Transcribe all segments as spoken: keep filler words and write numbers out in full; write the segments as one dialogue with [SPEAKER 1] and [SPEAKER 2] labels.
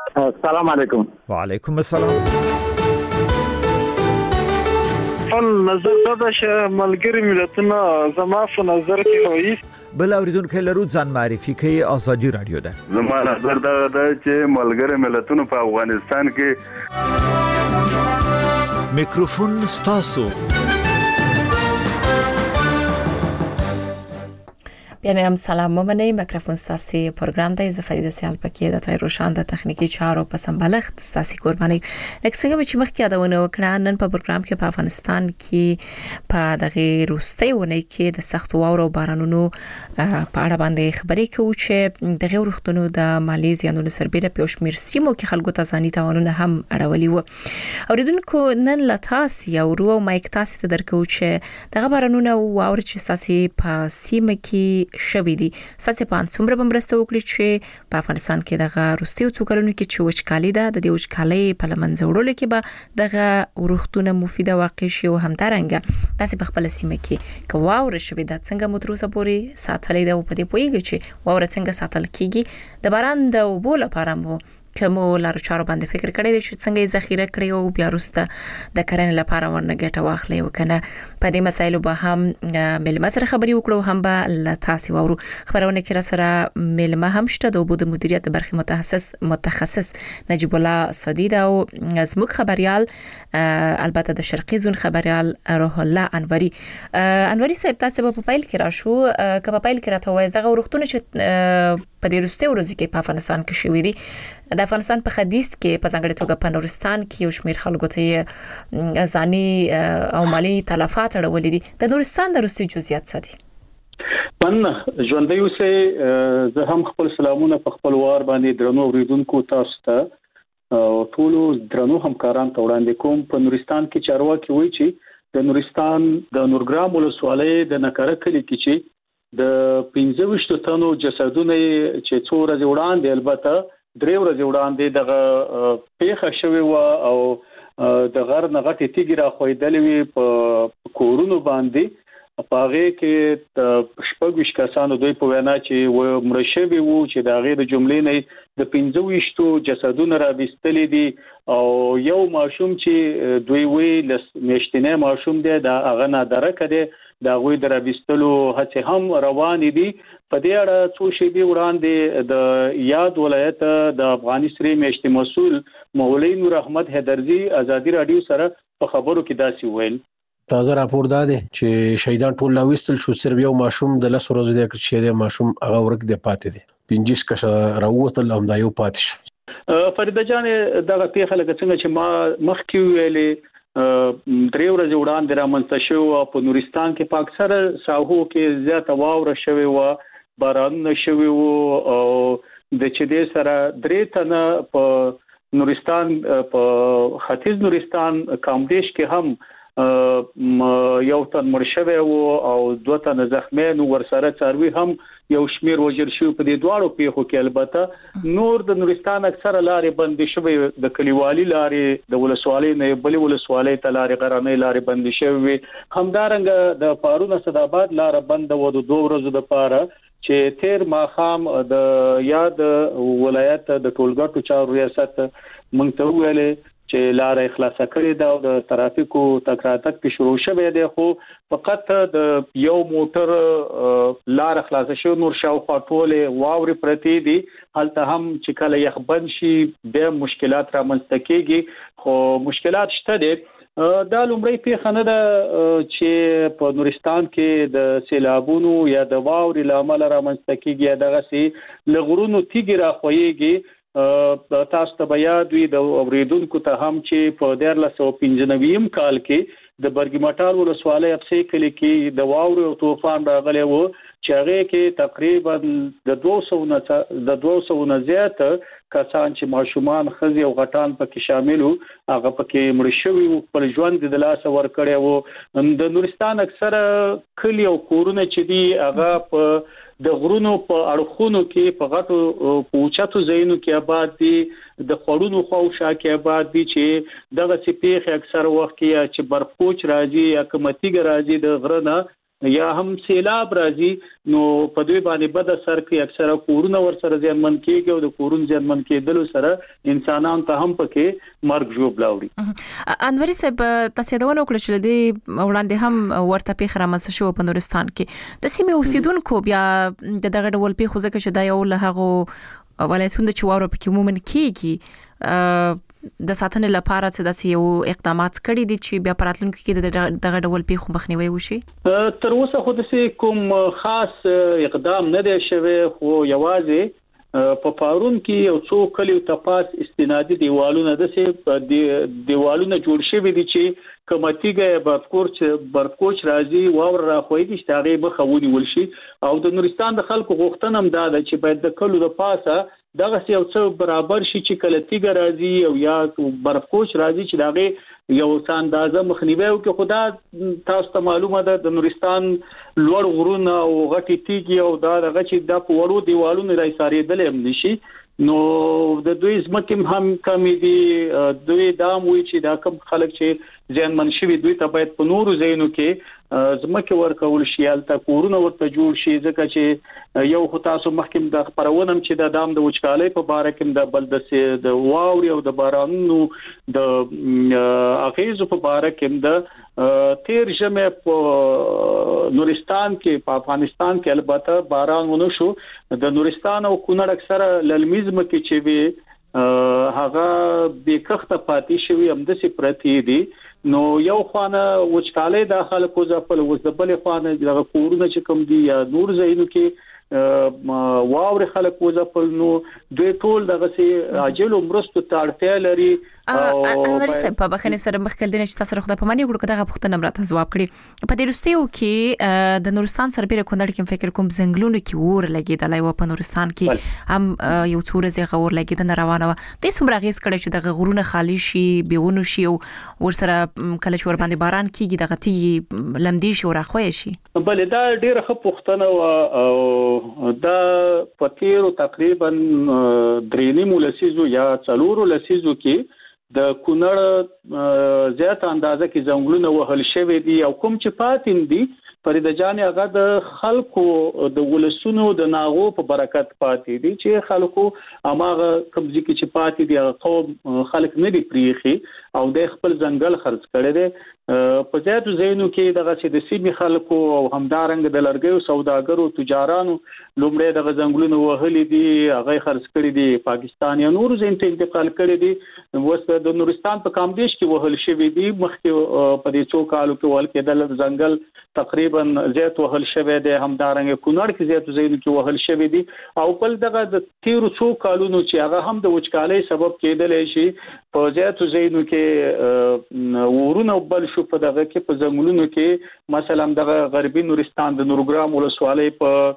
[SPEAKER 1] السلام علیکم.
[SPEAKER 2] وعلیکم السلام.
[SPEAKER 3] خپل نظر دا ده چې ملګری ملتونه زما په نظر کې وایي
[SPEAKER 2] بل اوریدونکو لرو ځان معرفي کوي. ازادي رادیو ده.
[SPEAKER 4] زما نظر دا ده چې ملګری ملتونه په افغانستان کې
[SPEAKER 2] میکروفون ستاسو.
[SPEAKER 5] بیا هم سلام ممنه. میکروفون ستاسو پروگرام ده. ز فرید سیال پکې د تای روشان د تخنیکی چارو په سمبالښت ستاسو قرباني. لکه څنګه چې مخکې یادونه وکړه نن په پروگرام کې په افغانستان کې په دغه روستي ونه کې د سخت واورو بارانونو په اړه باندې خبرې کوو چې دغه ورښتونو د ماليزیا نو سربېره په شمیر سیمو کې خلکو ته ځاني تاوانونه هم اړولي وو. اوریدونکو نن لتاس یا ورو مایک تاسو ته درکو چې دغه بارانونه واور چې تاسو په سیمه کې شوي دي. ساسي پان څومره بمرسته وکړي چې په افغانستان کې دغه روستي او څوکرونو کې چې وچکالي ده د دې وچکالۍ په لمنځه وړلو کې به دغه ورښتونه مفیده واقع شي او همدارنګه تاسو په خپل سیمه کې کواور شوي د څنګه متروسه پوري ساتلې ده او په دې پویږي چې واور څنګه ساتل کیږي د باران د وبو لپاره مو کومو لارو چارو باندې فکر کړی دی چې څنګه یې ذخیره کړی او بیا وروسته د کرنې لپاره ورنه ګټه واخلي وکنه. په دې مسایلو به هم ملما سره خبري وکړو هم به تاسو وورو. خبرونه کې را سره ملما هم شته د وبو د مدیریت برخه متخصص متخصص نجیب الله صدید او زموږ خبريال البته د شرقي زون خبريال روح الله انوري. انوري صاحب تاسو په پایل کې راشو کله په پایل کې راته وایي دغه ورښتونه چې په دې وروسته ورځو کې په افغانستان کې شوې دي د افغانستان په حدیث کې په ځانګړي توګه په نورستان کې یو شمېر خلکو ته ځاني او مالی تلفات اړولې دي. د نورستان د وروستي جزئیات څه دي؟
[SPEAKER 6] من ژوندۍ اوسې زه هم خپل سلامونه په خپل وار باندې درنو اوریدونکو تاسو ته او ټول درنو همکاران ته وړاندې کوم. په نورستان کې چارواکي وایي چې د نورستان د نورګرام ولسوالۍ د نکره کلی کې چې د پنځه ویشت تنو جسدونه چې څو ورځې وړاندې البته درې ورځې وړاندې دغه پیښه شوې و او د غر نغټې تیګي را خویدلې وي په کورونو باندې. په هغه کې شپږ ویشت کسانو دوی په وینا چې و مرشبي وو چې د هغه د جملې نه د پنځه ویشت جسدونه را بيستلې دي او یو ماشوم چې دوی وی لسمشتنه ماشوم دی د هغه نادره کړي دا غوي درابستلو هڅه هم روان دي. په دې اړه څو شی دی وړاندې د یاد ولایت د افغاني سری میشت مسؤل مولوی نور احمد حیدرزی ازادي رادیو سره په خبرو کې داسې ویل.
[SPEAKER 7] تازه راپور دا دی چې شهیدان ټول لاوستل شو، صرف یو ماشوم د لس ورځې د چې د ماشوم هغه ورک دی پاتې دی. پنځه کسه راووتل هم دا یو پاتې شو.
[SPEAKER 6] فریده جان دغه پیښه لکه څنګه چې ما مخکې ویلې درې ورځې وړاندې رامنځته شو په نورستان کې په اکثره ساحو کې زیاته واوره شوې و، بارانونه شوې و او د چې دې سره درې تنه په نورستان په ختیځ نورستان کامدیش کې هم یو تن مړ شوی وو او دوه تن زخمی نو ورسره څاروي هم یو شمیر وجر شو. په دې دواړو پیښو کې البته نور د نورستان اکثره لارې بندې شوې، د کلیوالي لارې د ولسوالۍ نه بلې ولسوالۍ ته لارې غرانې لارې بندې شوې. همدارنګه د پارون اسداباد لار بند و د دوه ورځې لپاره چې تیر ماخام د یاد ولایت د ټولګټو چارو ریاست مونږ ته ویلې چې لار اخلاص کړې ده او د ترافیکو تک راتک په شروع شوه دی، خو فقط د یو موټر لار اخلاص شو نور شاوخوا ټوله واوري پرتی دي. هلته هم چې کله یخ بند شي به مشکلات را منځته کیږي، خو مشکلات شته دي. دا لومړی پیښه نه ده چې په نورستان کې د سیلابونو یا د واوري لامل را منځته کیږي، دغه سي لغړونو تیګي را خوېږي. تاسو ته بیا دوی د اوریدونکو ته هم چې په دیارلس سوه پنځه نوي کال کې د برګمټال ولسوالۍ افسې کلی کې د واورو او طوفان راغلی و چې هغه کې تقریبا د دوه سوه نه د دوه سوه نه زیات کسان چې ماشومان خزي او غټان پکې شامل وو هغه پکې مړ شوي وو، خپل ژوند د لاس ور کړی وو. د نورستان اکثره کلی او کورونه چې دي هغه په د غرونو په اړخونو کې په غټو پوچاتو ځایونو کې آباد دي، د خړونو خواوشا کې آباد دي چې دغه سپیخ اکثر وخت کې چې برفوچ راځي یا کمتیګ راځي د غرنه یا هم سیلاب راځي نو په دوی باندې بد اثر کوي. اکثره کورونه ور سره ځانمن کېږي او د کورون ځانمن کېدل سره انسانان ته هم پکې مرګ جوړ لاوړي.
[SPEAKER 5] انوري صاحب تاسو دا ونه وکړل چې د وړاندې هم ورته پیښه رامنځته شو په نورستان کې د سیمې اوسیدونکو بیا دغه ډول پیښه ځکه چې دا یو له هغه ولایتونو چې واورو پکې عموما کېږي د ساتنې لپاره څه داسې یو اقدامات کړي دي چې بیا پراتلونکو کې دغه ډول پیښو مخنیوي وشي؟
[SPEAKER 6] تر اوسه خو داسې کوم خاص اقدام نه دی شوی، خو یوازې په پارون کې یو څو کلیو تپاس استنادي دیوالونه داسې دیوالونه جوړ شوي دي چې کمتیګه برفکوچ برفکوچ راځي واور راخوي چې هغه به خونی ولشي. او د نورستان د خلکو غوښتنه هم دا ده چې باید د کلو د پاسه دغه یو څه برابر شي چې کله تیګ راځي او یا برفکوچ راځي چې داغه یو څه اندازه مخنیوي وکړي. خدا تاسو ته معلومه ده د نورستان لوړ غرونه او غټي تیګي او دا دغه چې د پوړو دیوالونو راي ساريدل هم نشي، نو د دوی زمکم هم کمی دي. دوی دام وی چې دا کم خلک چې ځان منشوي دوی ته باید په نورو ځایونو کې زمکه ورکول شي، البته کورونه ورته جوړ شي، ځکه چې یو خو تاسو مخکې د خبرونم چې د دام د وچکالۍ په باره کې د بلدسه د واوري او د بارانونو د اغیزو په باره کې د تیر جمع په نورستان کې په افغانستان کې البته باران ونه شو. د نورستان او کونړ اکثره للمیزم کې چې وی هغه به کخته پاتې شوی هم د سپرتی دي. نو یو خوانه وچکالۍ د خلکو ځپل وځبل خوانه د کورونه چې کوم دي یا نور زینو کې واور خلک وځپل، نو دوی ټول دغه سي عاجل مرستو ته اړتیا لري.
[SPEAKER 5] او انوري صاحب په بخنه سره مخکل دي چې تاسو خدای په معنی وګړو کده غوښتنه مرته جواب کړی. په دې رستیو کې د نورستان سربېره کونډر کې فکر کوم زنګلونو کې ور لګیدلای و په نورستان کې هم یو څوره زی غور لګیدنه روانه و. د څومره غیس کړي چې د غرونه خالی شي بیونه شي او ور سره کله چې ور باندې باران کیږي دغه تی لمدي شي او راخوي شي؟
[SPEAKER 6] بل دا ډیره ښه پوښتنه او دا پتیرو تقریبا درې نیمه لسیزو یا څلورو لسیزو کې د کونړ زیات اندازه کې زنګلونه وهل شوی دي او کوم چې پاتین دي فرید جان هغه د خلکو د ولسونو د ناغو په برکت پاتې دي چې خلکو اماغه کمزې کې چې پاتې دي قوم خلک نه دي پریخي او د خپل ځنګل خرڅ کړي دي. په ځاتو زینو کې دغه چې د سیمې خلکو او همدارنګ د لرګیو سوداګرو تجارانو لومړی دغه ځنګلونه وهلي دي، هغه خرڅ کړي دي، پاکستان یا نور زین ته انتقال کړي دي. وسته د نورستان په کامدیش کې وهل شوی دي، مخکې په دې څو کالو کې ول کېدل ځنګل تقریبا زیات وهل شوی دی، همدارنګ کونړ کې زیات زینو کې وهل شوی دي. او بل دغه د تیرو څو کالونو چې هغه هم د وچکالۍ سبب کېدل شي په زیات زینو کې ورونه بل شو په دغه کې په ځنګلونو کې مثلا دغه غربي نورستان د نورګرام ولسوالۍ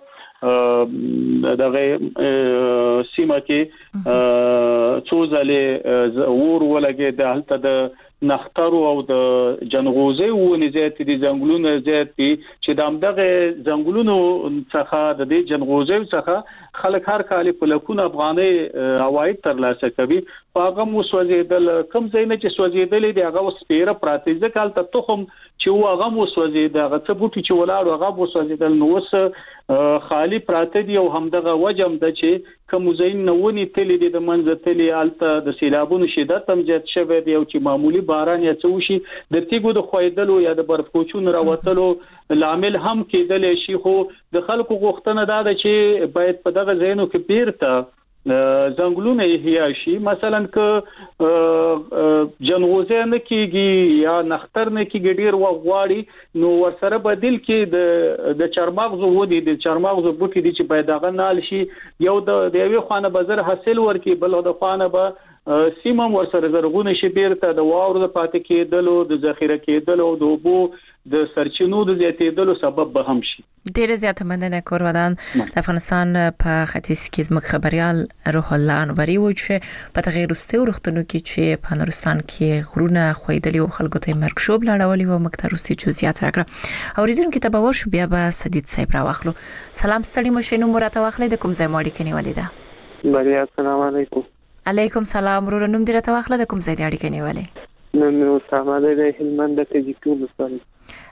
[SPEAKER 6] په دغه سیمه کې څو ځله ور ولګي د هلته د نخترو او د جنغوزي ونې زیات دي، ځنګلونه زیات دي چې د همدغه ځنګلونو څخه د دې جنغوزي څخه خلک هر کال په لکونه افغاني عواید ترلاسه کوي. هغه مو سوځیدل کم ځای نه چې سوځیدل دي هغه وسپیره پراتیزه کال ته تخم چې هغه مو سوځید هغه څه بوټي چې ولاړ هغه مو سوځیدل نو وس خالی پراته دي او همدغه وجم د چې کوم زین نونی تللی دي د منځ تللی الته د سیلابونو شدت هم زیات شوی دی او چې معمولی باران یا څه وشي د تیګو د خویدلو یا د برفکوچونو راوتلو لامل هم کېدل شي. خو د خلکو غوښتنه دا ده چې باید په دغه ځینو کې بیرته زنګلونه یې شي، مثلا ک جنغوزه نه کیږي یا نختر نه کیږي ډیر وغواړي نو ورسره بدیل کې د د چرمغزو ودی د چرمغزو بوټي دي چې باید هغه نال شي. یو د یوې خانه بازار حاصل ورکي بل د خانه به سیمم ورسره زرغونه شي بیرته د واور د پاتې کېدلو د ذخیره کېدلو د اوبو د سرچینو د زیاتېدلو سبب به هم شي.
[SPEAKER 5] ډیره زیاته مننه کورودان د افغانستان په ختیځ کې زموږ خبريال روح الله انوري و چې په تغیر واستو وروختونو کې چې په نورستان کې غرونه خویدلی او خلکو ته مرګ شوب لاړولي و مکتروستي جزئیات راکړه. اوریدونکو ته به ورشو بیا به سدید صاحب راوخلو. سلام ستړي مشینو مراته واخلې د کوم ځای ماړي کني ولیدا؟
[SPEAKER 1] بری السلام علیکم.
[SPEAKER 5] علیکم سلام ورور نوم دې راته واخله د کوم ځای دی اړیکې نیولې؟
[SPEAKER 1] نن نو سامان د هلمند ته جکو مستل.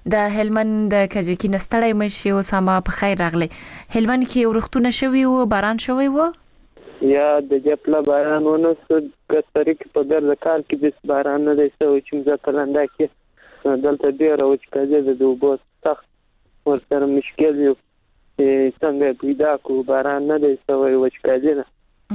[SPEAKER 5] د هلمند د کجکی نستړی مشي او سما په خیر راغله. هلمند کې ورختونه شوی او باران شوی و
[SPEAKER 1] یا د جپلا باران ونه سود کستری کې په در کال کې د باران نه دی سوي چې مزکلنده کې دلته ډیر او چې کله د دوبو سخت ورسره مشکل یو چې څنګه پیدا کو باران نه دی سوي وچکاځي نه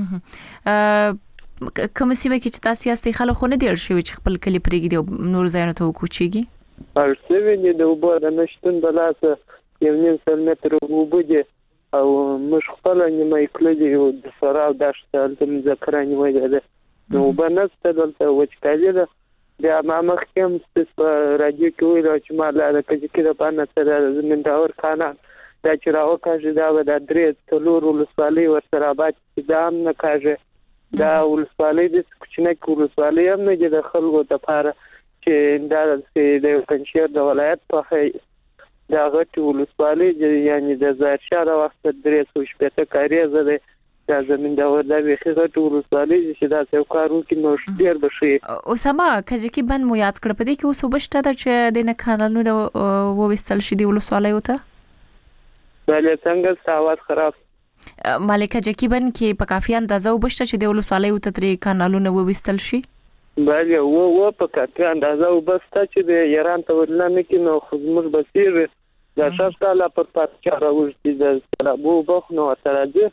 [SPEAKER 5] کوم سیمه کې چې تاسو یاستئ خلک خو نه دی شوی چې خپل کلی پرېږدي او نور ځایونه ته وکوچیږي
[SPEAKER 1] پرسوي د وبو د نشټون بلاس یو نیم سل متر وبو دي او مش خپل نیمه کلی او د سراو داشته د مذکرانی وایي ده نو بنسته دلته وچکاځي ده بیا ما مخکم په رادیو کې ویل چې ما لا د کجکی د پانه سره زمینداور خانه دا چې راو کاږي دا د درې تلور ولسوالۍ ورسره آباد دا هم نه کاږي دا ولسوالۍ د کوچنۍ ولسوالۍ هم نه د خلکو لپاره چې دا د پنځیر د ولایت په دا غټ ولسوالۍ یعنی د زارشاره وخت درې سو شپږ کاری زده دا زمینداور د غټ ولسوالۍ چې دا څو کارو کې نو ډیر بشي
[SPEAKER 5] اوسما کجکی بن مو یاد کړ په دې کې اوس وبشته د چې د نه کانالونو ووستل شي د ولسوالۍ وته
[SPEAKER 1] بله څنګه ساوات خراب
[SPEAKER 5] مالکه جکیبن کې په کافي اندازه وبشته چې د ولسوالۍ او تطریق کانالونه ووستل شي
[SPEAKER 1] بله و و په کافي اندازه وبسته چې د ایران ته ولنه کې نو خدمت بصیر د شاف تعالی پر پاتچا راوځي د سلابو بخنو ترجه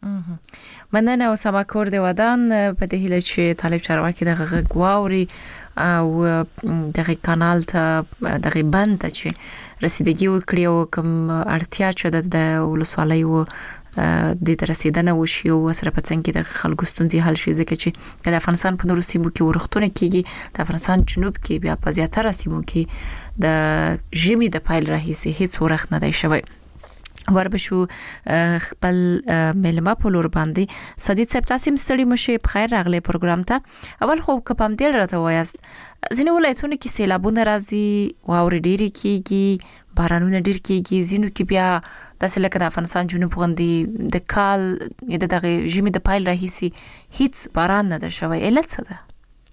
[SPEAKER 5] مننه او سما کور دی ودان په دې هله چې طالب چارواکي د غواوري او د کانال ته د بند ته چې رسیدګي وکړي او کوم اړتیا چې د ولسوالۍ و د رسیدنه وشي او سره په څنګه د خلکو ستونزې حل شي ځکه چې د افغانستان په نورو سیمو کې ورختونه کیږي د افغانستان جنوب کې بیا په زیاتره سیمو کې د ژمي د پایل راهیسي هیڅ ورخت نه دی شوی. وربشو خپل ملما په لور باندې صدیق صاحب تاسو مستړي مشه په خیر راغله پروګرام ته اول خو کپم دل راته وایست ځینې ولایتونه کې سیلابونه راځي واوري ډېری کیږي بارانونه ډېر کیږي ځینو کې بیا تاسو لکه د افغانستان جنوب غوندي د کال د دغه ژمي د پایل راهیسي هیڅ باران نه ده شوی علت څه ده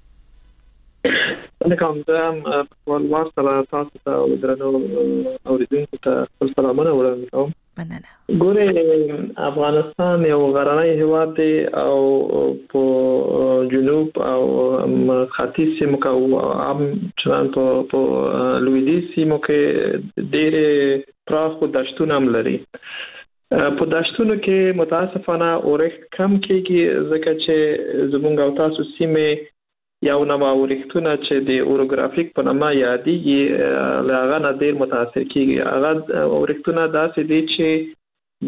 [SPEAKER 8] انا کوم زم ولوار سره تاسو ته درنو اوریدونکو ته خپل سلامونه وړاندې کوم
[SPEAKER 5] مننه
[SPEAKER 8] ګوره افغانستان یو غرنی هیواد دی او په جنوب او ختیځ سیمو کې او عام چنان په په لویدیځ سیمو کې ډېر پراخ دشتونه هم لري په دشتونو کې متاسفانه اورښت کم کېږي ځکه چې زمونږ او تاسو سیمه یو نوو اورښتونه چې د اورګرافیک په نامه یادېږي هغه نه ډېر متاثر کیږي هغه اورښتونه داسې دي چې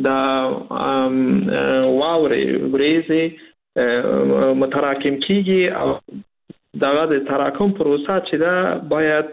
[SPEAKER 8] د واورې وریځې متراکم کیږي او دغه د تراکم پروسه چې دا باید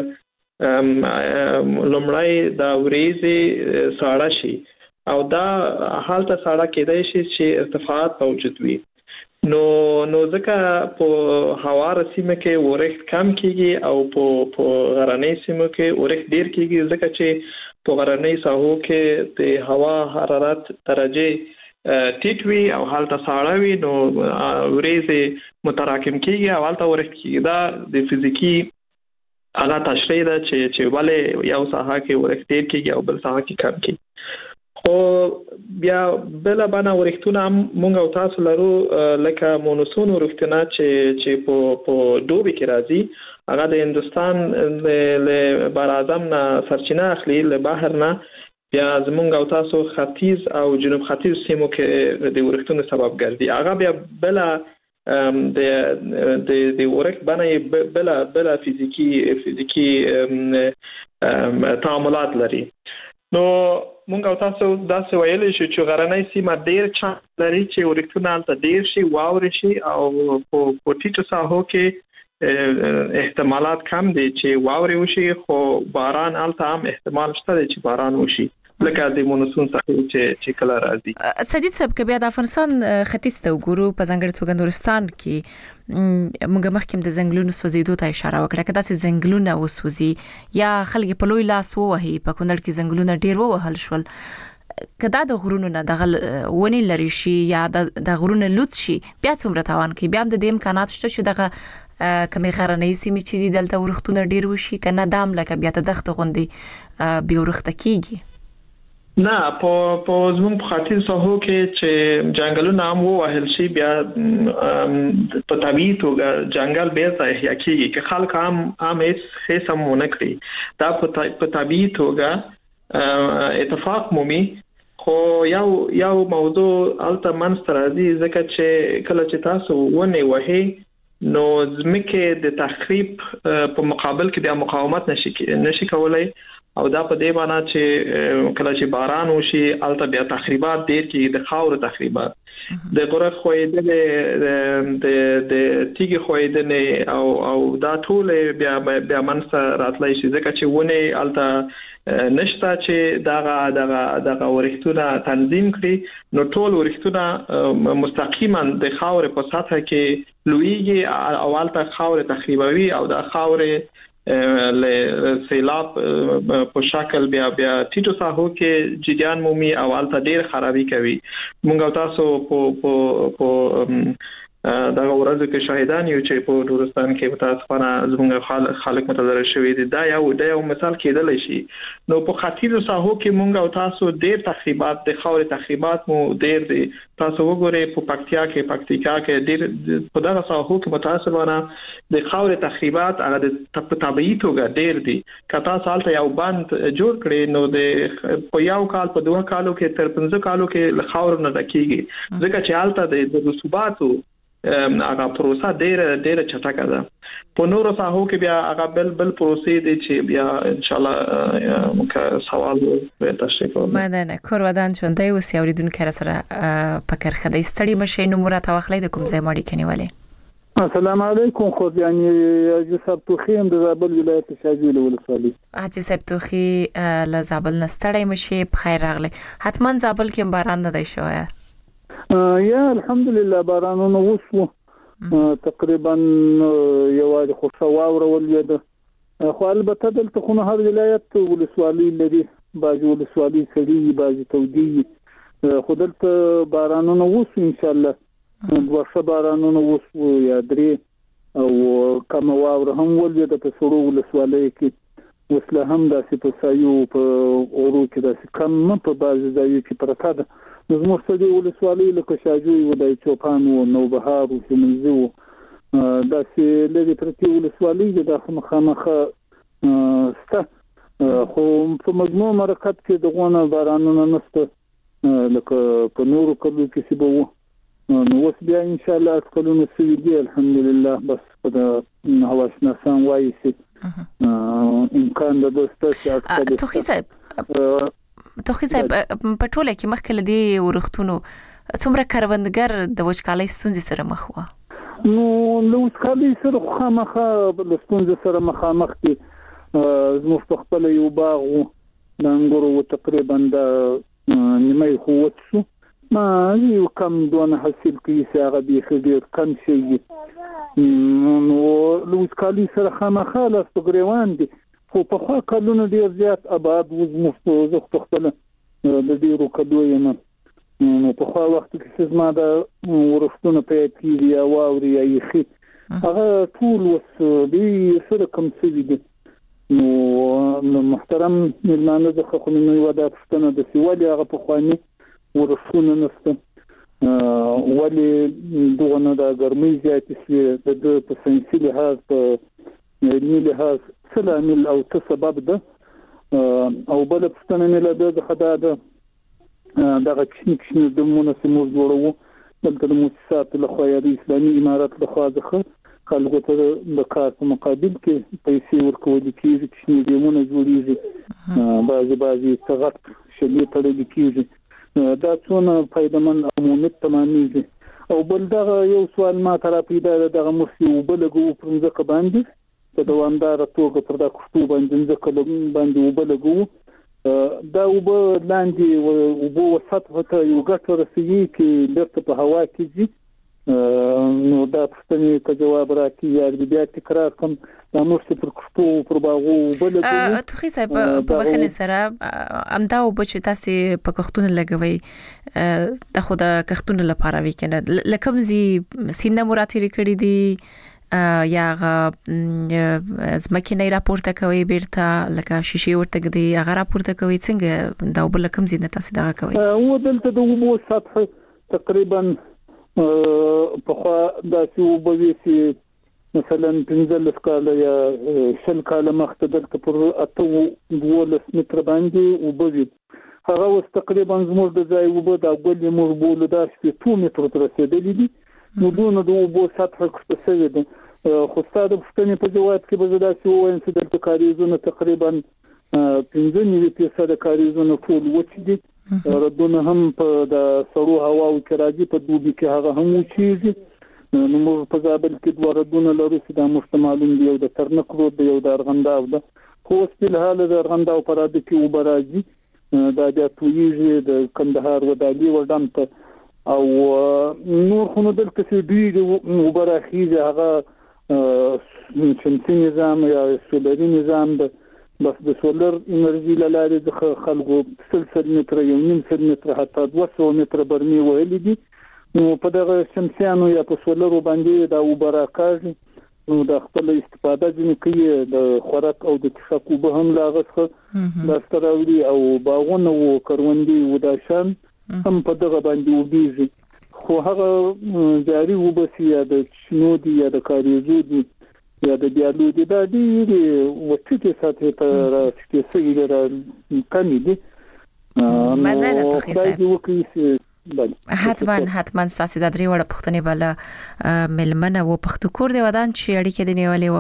[SPEAKER 8] لومړی د وریځې ساړه شي او دا حالت ساړه کېدای شي چې ارتفاعات موجود وي نو نو ځکه په هواره سیمه کې اورښت کم کیږي او په په غرنۍ سیمه کې اورښت ډیر کیږي ځکه چې په غرنۍ ساحو کې د هوا حرارت درجه ټیټ وي او حالت ساړه وي نو وریځې متراکم کیږي او حالت اورښت کیږي دا د فزیکی هغه تشریح ده چې چې ولې یو ساحه کې اورښت ډیر کیږي او بل ساحه کې کم کیږي خو بیا بل باندې ورښتونه مونږ او تاسو لرو لکه مونسون ورښتونه چې چې په په دوبي کې راځي هغه د هندستان له بر اعظم نه سرچینه اخلي له بحر نه بیا زمونږ او تاسو ختیځ او جنوب ختیځ سیمو کې د ورښتونو سبب ګرځي هغه بیا بل د د د ورښت باندې بل بل فزیکی فزیکی تعاملات لري نو مونږ او تاسو دا څه ویلې شو چې غرنۍ سیمه ډېر چانس لري چې ورښتونه هلته ډېر شي واورې شي او په ټیټو ساحو کې احتمالات کم دي چې واورې وشي خو باران هلته هم احتمال شته دی چې باران وشي لکه د مونسون څخه چې چې کله راځي
[SPEAKER 5] سدید صاحب کبیا د افغانستان ختیځ ته وګورو په ځانګړي توګه نورستان کې موږ مخکې د زنګلونو سوځیدو ته اشاره وکړه کله چې زنګلونه وسوځي یا خلک په لوی لاس ووهي په کونړ کې زنګلونه ډیر ووهل شول کدا د غرونو نه د ونی لري شي یا د غرونو لوت شي بیا څومره تاوان کوي بیا د دې امکانات شته چې دغه کمې غرنۍ سیمې چې دي دلته ورختونه ډیر وشي کنه دام لکه بیا ته دغه غوندي بیا ورخته کیږي؟
[SPEAKER 8] نه په په زموږ په خاطر سهو کې چې جنگلونه هم وهل شي بیا په طبيعي توګه جنگل به ځای احیا کیږي چې خلک هم هم هیڅ هم نه کوي دا په طبيعي توګه اتفاق مومي خو یو یو موضوع الته منستر دي ځکه چې کله چې تاسو ونه وهي نو ځمکه د تخریب په مقابل کې د مقاومت نشي نشي کولای او دا په دې معنی چې کله چې باران وشي الته بیا تخریبات ډیر کې د خاور تخریبات د غره خویدل د د تیګي خویدل او او دا ټول بیا بیا منځ راتلای شي ځکه چې ونه الته نشته چې دغه دغه دغه ورښتونه تنظیم کړي نو ټول ورښتونه مستقیما د خاور په سطح کې لویږي او الته خاور تخریبوي او د خاور له سیلاب په شکل بیا بیا ټیټو ساحو کې جریان مومي او الته ډیر خرابي کوي مونږ تاسو په په په دا ورځ کې شاهدان یو چې په نورستان کې تاسو باندې زموږ خلک متضرر شوي دي دا یو دا یو مثال کېدل شي نو په خاطر ساحو کې مونږ تاسو ډیر تخریبات د خاور تخریبات مو ډیر دي تاسو وګورئ په پکتیا کې پکتیکا کې ډیر په دغه ساحو کې متاسفانه د خاور تخریبات هغه د طبيعي توګه ډیر دي کتا سالته یو بند جوړ کړي نو د په یو کال په دوه کالو کې تر پنځه کالو کې خاور نه ډکیږي ځکه چې حالت د رسوباتو هغه پروسه ډیره ډیره چټکه ده په نورو ساحو کې بیا هغه بل بل پروسې دي چې بیا ان شاء الله موږ سوال به تشریح کوو
[SPEAKER 5] مننه کورودان چوندای اوس یو ریدونکو سره پکر خدای ستړي مشه نو مرته واخلې د کوم ځای ماړي کنيواله
[SPEAKER 9] السلام علیکم خو یعنی حاجی صاحب توخی هم د زابل ولایت شاجویل ولسوالۍ
[SPEAKER 5] حاجی صاحب توخی له زابل نستړی مشه بخیر راغله حتما زابل کې باران نه دی شوی
[SPEAKER 9] یا الحمدلله بارانونه وشو تقریبا یو خو شواور ولید خو البته دلته خو نه هر ولایت ولسوالۍ لري باج ولسوالۍ سړي باج تودي خو دلته بارانونه وشو ان شاء الله دوه بارانونه وشو یا درې او کوم واور هم ولید په سړو ولسوالۍ کې وسله هم داسې په سایو په اورو کې داسې کم په باج ځای کې پرته ده زموږ سړي ولسوالۍ لکه شاجوی ولای چوپان او نوبهار او سمنځو داسې لږه پرتی ولسوالۍ د خامخه سته خو په مجموع مرکز کې دغه بارانونه نشته لکه په نورو کلو کې سی بو نو اوس بیا ان شاء الله کلونه سوي دي الحمدلله بس په هوا شناسان وایي سي امکان د دوسته چې
[SPEAKER 5] توخی صاحب توخی صاحب په ټوله کې مخکې لدی ورختونو څومره کاروندګر د وچکالۍ ستونزې سره مخ و
[SPEAKER 9] نو له وچکالۍ سره خامخا د ستونزې سره مخامخ دي زموږ په خپل یو باغ و د انګورو تقریبا د نیمه قوت شو ما یو کم دونه حاصل کیسه هغه به ډیر کم شي نو له وچکالۍ سره خامخا لاس په ګریوان دي خو په خوا کلونه ډیر زیات آباد وزمو په خپل د ډیرو کلو یم نو په خوا وخت کې زما د ورښتونو په کې یا واوري یا یخي هغه ټول وس دی سره کوم څه دي نو محترم ملمانه د خو نو یو د پښتنه د سیوالي هغه په خواني ورښتونه نسته ولی دغه د ګرمۍ زیات شي د په سنسي لحاظ په علمي لحاظ سلامل او تسبب ده او بل پښتنه مله د خدای ده دغه کښین کښین د مونږه جوړو دلته د مؤسسات له خوا د اسلامي امارات له خوا ځخه خلکو ته د کار په مقابل کې پیسې ورکول کېږي کښین د مونږه جوړیږي بعضي بعضي څغت شلی تړل کېږي دا څونه فائدمن عمومیت تمامېږي او بل دغه یو سوال ما تر پیدا دغه مفتی وبلګو پرځکه باندې په دوامدار توګه پر دا کوټو باندې ځکه باندې وبلګو دا وب لاندې او وب وسط ته یو ګټ ورسېږي چې لرته په هوا کې دي نو دا پښتني ته جواب راکړي یا بیا تکرار کوم دا مرسته پر کوټو پر باغو وبلګو
[SPEAKER 5] توخی صاحب په بخنه سره امدا او بچ تاسو په کختونه لګوي د خو د کختونه لپاره وکنه لکه مزي سینه مراتي کړی دي یا زمکه نه راپورته کوي بیرته لکه شیشې ورته دی هغه راپورته کوي څنګه دا وبل کم زینه تاسو دا کوي
[SPEAKER 9] او دلته د وبو سطح تقریبا په خوا د سیوبوي سي مثلا پنځه کاله یا شل کاله مخته دلته پر اته دولس متر باندې وبوي هغه اوس تقریبا زموږ د ځای وبو د ګل موږ بوله دا شپږ متر تر رسیدلې دي نو دونه د وبو سطح کښته شوی دی خو ستاسو په ستنې په جواب کې به دا څه وایم چې دلته کاریزونه تقریبا پنځه نیمه فیصد کاریزونه ټول وچ دي ردونه هم په د سړو هواو کې راځي په دوبي کې هغه هم وچیږي نو موږ په ځابل کې دوه ردونه لرو چې دا مشتمالون دی یو د ترنک رود دی یو د ارغنداو ده خو په حال د ارغنداو پر د کې وبراځي دا د تویږي د کندهار ودالي وردان ته او نور خو نو دلته چې دوی وبراخیږي هغه شمسي نظام یا سولري نظام ده بس د سولر انرژي لاره د خلکو سلسل متر یو نیم سل متر حتی دوه سوه متر برمي وهلي دي نو په دغه شمسيانو یا په سولر باندې دا وبراکاږي نو د خپل استفاده ځنې کوي د خوراک او د تشکو به هم لاغسخه لاستراوي او باغونه او کروندې وداشان هم په دغه باندې وبېږي خو هغه جاري وبسي یا د شنو دي یا د کاریزو دي یا د بیالو دي دا دي وڅټي ساتي ته راځي چې سوي کمی دي
[SPEAKER 5] مننه ته
[SPEAKER 9] خسته
[SPEAKER 5] حتما حتما تاسو د درې وړ پښتنې بل ملمنه و پښتو کور دی ودان چې اړیکې دی نیولې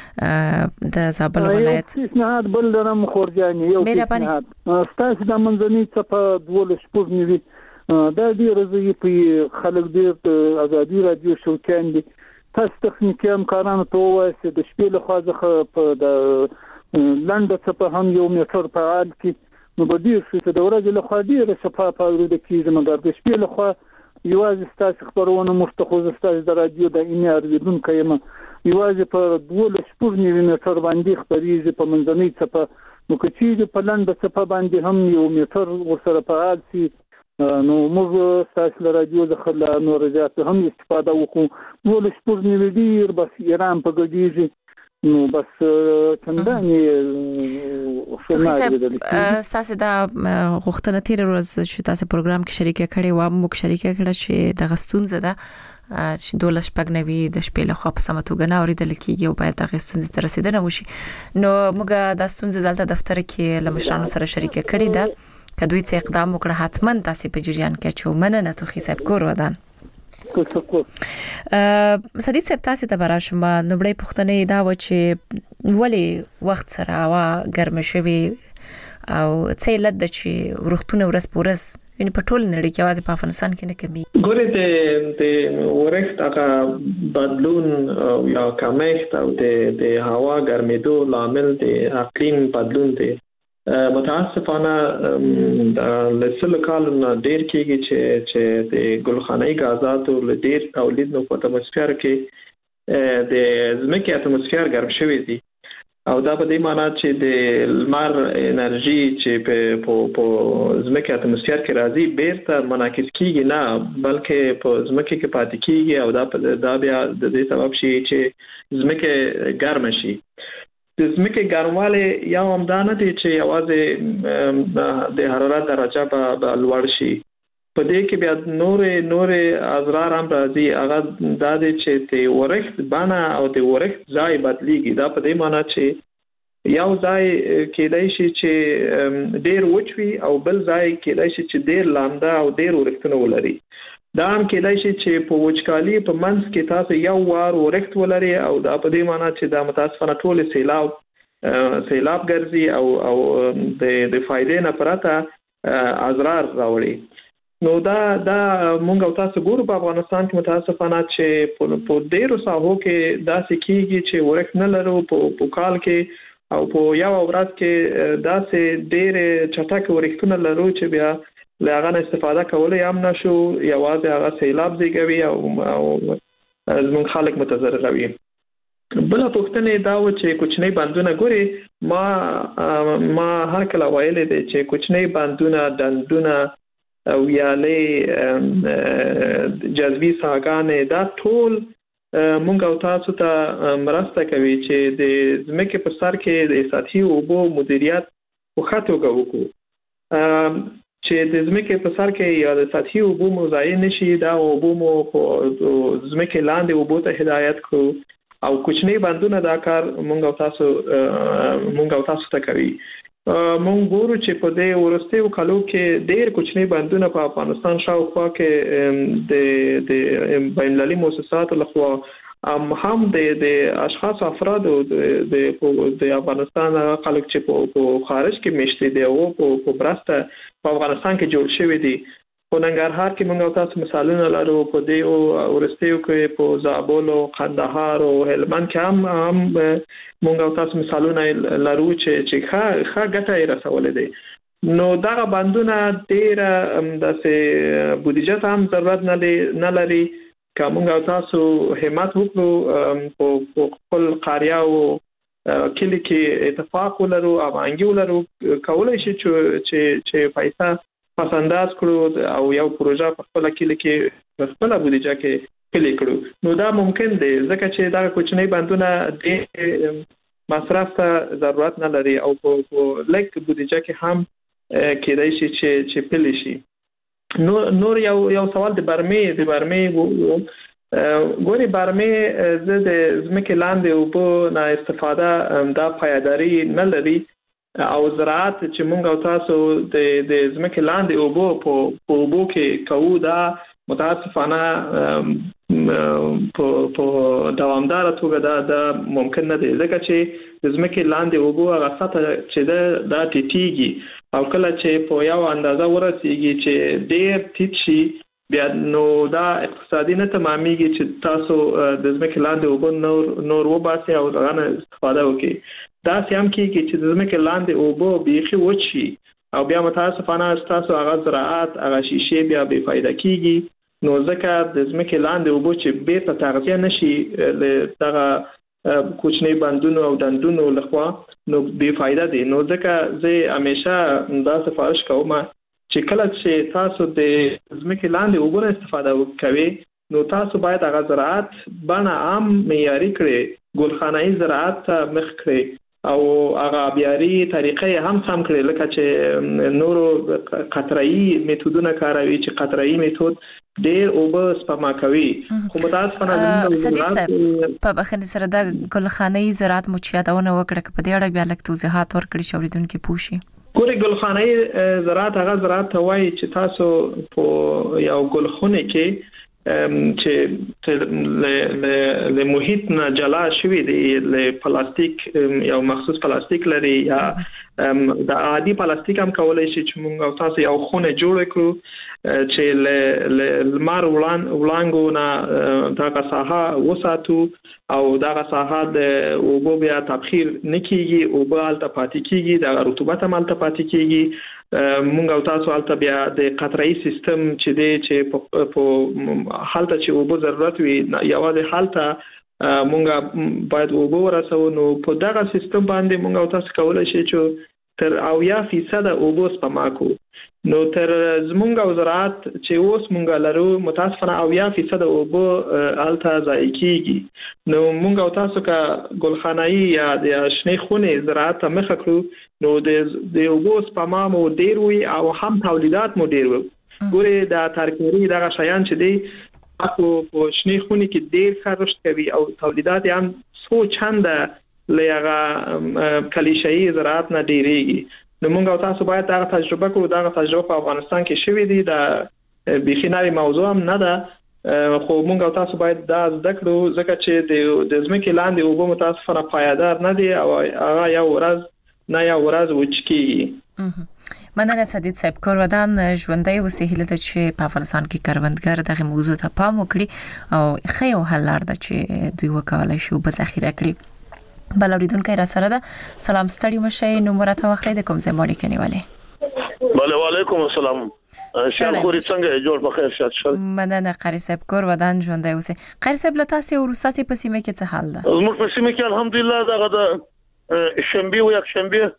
[SPEAKER 5] و د زابل ولایت
[SPEAKER 9] نه بل درم خورجاني یو نه تاسو د منځني څخه دوله شپږ نیوي دا دی رضی په خلک ډیر ازادي رادیو شوکان دي تاسو تخنیکی امکانات ته وایي د شپې له خواځه په د لنډه څخه هم یو میټر فعال کی نو به ډیر چې د ورځې له خوا ډیره شفافه اورېده کېږي مګر د شپې له خوا یوازې ستاسو خبرونه مستخوز ستاسو د رادیو د اینې اورېدونکو یم یوازې په دولس شپږ نیوي میټر باندې خبرېږي په منځنۍ څپه نو که چیرې په لنډه څپه باندې هم یو میټر ورسره فعال شي نو موږ ستاسو له رادیو څخه له نورو زیاتو هم استفاده وکړو دولس شپږ نیوي ډېر بس ایران په ګډېږي نو بس چندانې
[SPEAKER 5] تاسو دا غوښتنه تیر ورځ چې تاسو پروګرام کې شریک کړي و موږ شریک کړه چې د غستون زده چې دولس پګنوي د شپې له خوا په سمتوګه نه اوریدل کیږي او باید د غستون ته رسیدنه وشي نو موږ د ستونزې دلته دفتر کې لمشرانو سره شریک کړي دا کدوې څه اقدام وکړه حتما تاسو په جریان کې چې مننه ته حساب کور ودان سدید صاحب تاسو ته براشم نوبړې پښتنې دا و چې ولی وخت سره وا ګرم شوي او څه لد چې ورختونه ورس پورس یعنی په ټول نړۍ کې واځي په افغانستان کې نه کمی
[SPEAKER 8] ګوره د د ورښت هغه بدلون یا کمښت او د د هوا ګرمېدو لامل د اقلیم بدلون دی متاسفانه د لسل کالونو ډیر کېږي چې چې د ګلخانه‌ای غازاتو له ډیر تولید نو په اتموسفیر کې د ځمکې اتموسفیر ګرم شوی دی او دا په دې معنی چې د لمر انرژي چې په په ځمکې اتموسفیر کې راځي بیرته منعکس کیږي نه بلکې په ځمکې کې پاتې کیږي او دا دا بیا د دې سبب شي چې ځمکه ګرم شي د ځمکې ګرمواله یا همدانه دي چې یوازې د حرارت درجه به لوړ شي په دې کې بیا نور نور اضرار هم راځي هغه دا دي چې د ورښت بنا او د ورښت ځای بدلیږي دا په دې معنی چې یو ځای کېدای شي چې ډیر وچوي او بل ځای کېدای شي چې ډیر لامده او ډیر ورښتونه ولري دا هم کېدای شي چې په وچکالي په منځ کې تاسو یو وار ورښت ولري او دا په دې معنی چې دا متاسفانه ټول سیلاب سیلاب ګرځي او او د د فائدې نه پرته اضرار راوړي نو دا دا مونږ او تاسو ګورو په افغانستان کې متاسفانه چې په ډیرو ساحو کې داسې کیږي چې ورښت نه لرو په کال کې او په یو ورځ کې داسې ډېر چټک ورښتونه لرو چې بیا لاغه استفاده کولای هم نشو یوازې هغه سیلاب دیږي او او زموږ خلک متضرروي بل پښتنې دا و چې کوچنی بندونه ګوري ما ما هر کله وایل دي چې کوچنی بندونه دندونه او یالې جذبي ساګانې دا ټول مونږ او تاسو ته مرسته کوي چې د ځمکې په سر کې د سطحي اوبو مدیریت په ښه توګه وکړو، چې د ځمکې په سر کې یا د سطحي اوبو مو ضایع نشي، دا اوبو مو په ځمکې لاندې اوبو ته هدایت کړو او کوچنی بندونه دا کار مونږ او تاسو مونږ او تاسو ته کوي. مونږ ګورو چې په دې ورستیو کالو کې ډېر کوچنی بندونه په افغانستان شاوخوا کې د د بین المللي مؤسساتو لخوا هم هم د د اشخاص افرادو د د افغانستان خلک چې په خارج کې مشتي دي او په برسته په افغانستان کې جوړ شوی دي. په ننګرهار کې موږ تاسو مثالونه لرو، په دې ورستیو کې په زابل او قندهار او هلمند کې هم هم موږ تاسو مثالونه لرو چې چې ښه ښه ګټه یې رسولې دي. نو دا بندونه ډېر د بودیجه هم ضرورت نه لري. که موږ تاسو همت وکړو په خپل قريه او کلی کې اتفاق ولرو او انګي ولرو، کولای شي چې چې پیسې پس انداز کړو او یو پروژه په خپل کلی کې په خپل بودیجه کې کلی کړو. نو دا ممکن دی ځکه چې دا کوچنی بندونه د مصرف ته ضرورت نه لري او په لک بودیجه کې هم کېدای شي چې چې پلی شي. نو نور یو یو سوال د برمې د برمې ګوري برمې د ځمکې لاندې اوبو نه استفاده دا پایداري نه لري او زراعت چې موږ او تاسو د د ځمکې لاندې اوبو په اوبو کې کوو دا متاسفانه په په دوامدار توګه دا د ممکن نه دی، ځکه چې د ځمکې لاندې اوبو هغه سطح چې دا د ټیټیږي او کله چې په یو اندازه ورسیږي چې ډېر ټیټ شي بیا نو دا اقتصادي نه تمامېږي چې تاسو د ځمکې لاندې اوبو نور نور وباسئ او هغه نه استفاده وکړئ. دا سم کېږي چې د ځمکې لاندې اوبو بیخي وچی او بیا متاسفانه تاسو هغه زراعت هغه شیشې بیا بې فایده کېږي. نو ځکه د ځمکې لاندې اوبو چې بیرته تغذیه نشي له دغه کوچنی بندونو او دندونو لخوا نو بې فایده دي. نو ځکه زه همیشه دا سفارش کوم چې کله چې تاسو د ځمکې لاندې اوبو نه استفاده وکوي نو تاسو باید هغه زراعت بڼه عام معیاري کړئ، ګلخانه‌ای زراعت ته مخ کړئ او هغه بیاري طریقې هم سم کړئ، لکه چې نورو قطره‌ای میتودونه کاروي چې قطره‌ای میتود ډېر اوبه سپما کوي. خو متاسفانه
[SPEAKER 5] صدیق صاحب په بخښنې سره دا ګلخانه‌ای زراعت مو چې یادونه وکړه که په دې اړه بیا لږ توضیحات ورکړي چې اورېدونکي پوه شي.
[SPEAKER 8] ګوري ګلخانه‌ای زراعت هغه زراعت ته وایي چې تاسو په یو ګلخونه کې چې له محیط نه جلا شوی دی، له پلاستیک یو مخصوص پلاستیک لري یا د عادي پلاستیک هم کولای شي چې موږ او تاسو یو خونه جوړ کړو چې له لمر وړانګو نه دغه ساحه وساتو او دغه ساحه د اوبو بیا تبخیر نکېږي، اوبه هلته پاتې کېږي، د رطوبت هم هلته پاتې کېږي. مونږ او تاسو هلته بیا د قطره‌ای سیستم چې دی چې په هلته چې اوبو ضرورت وي یوازې هلته مونږ باید اوبه ورسوو. نو په دغه سیستم باندې مونږ او تاسو کولی شي چې تر اویا فیصده اوبه سپما کړو. نو تر زمونږ او زراعت چې اوس مونږ لرو متاسفانه اویا فیصده اوبه هلته ضایع کېږي. نو مونږ او تاسو که ګلخانه‌ای یا د شنې خونې زراعت ته مخه کړو نو د اوبو سپما مو ډېر وي او هم تولیدات مو ډېر وي. ګورې د ترکاري دغه شیان چې دی تاسو په شنې خونې کې ډېر ښه رشد کوي او تولیدات هم څو چنده له هغه کلیشه‌ای زراعت نه ډېرېږي. نو موږ او تاسو باید دغه تجربه کړو. دغه تجربه په افغانستان کې شوې دي، د بیخي نوې موضوع هم نه ده، خو موږ او تاسو باید دا زده کړو ځکه چې د ځمکې لاندې اوبه متاسفانه پایدار نه دي او هغه یو ورځ نه یو ورځ وچ کېږي.
[SPEAKER 5] مننه سدید صاحب. کورودان ژوندۍ اوسې هیله ده چې په افغانستان کې کروندګر دغه موضوع ته پام وکړي او ښه یو حل لار ده چې دوی وکولای شي اوبه ذخیره کړي. بل اوریدونکو را سره ده. سلام ستړي مشه، نو مرته واخلې د کوم ځای ماړي کنيواله.
[SPEAKER 10] بله وعلیکم السلام. شکر څنګه جوړ په خیر شات شل.
[SPEAKER 5] مننه قاری صاحب. کورودان ژوندۍ اوسې. قاری صاحب لته سي ورساسي په سیمه کې څه حال ده؟
[SPEAKER 10] زموږ په سیمه کې الحمدلله دغه د شنبه او یک شنبه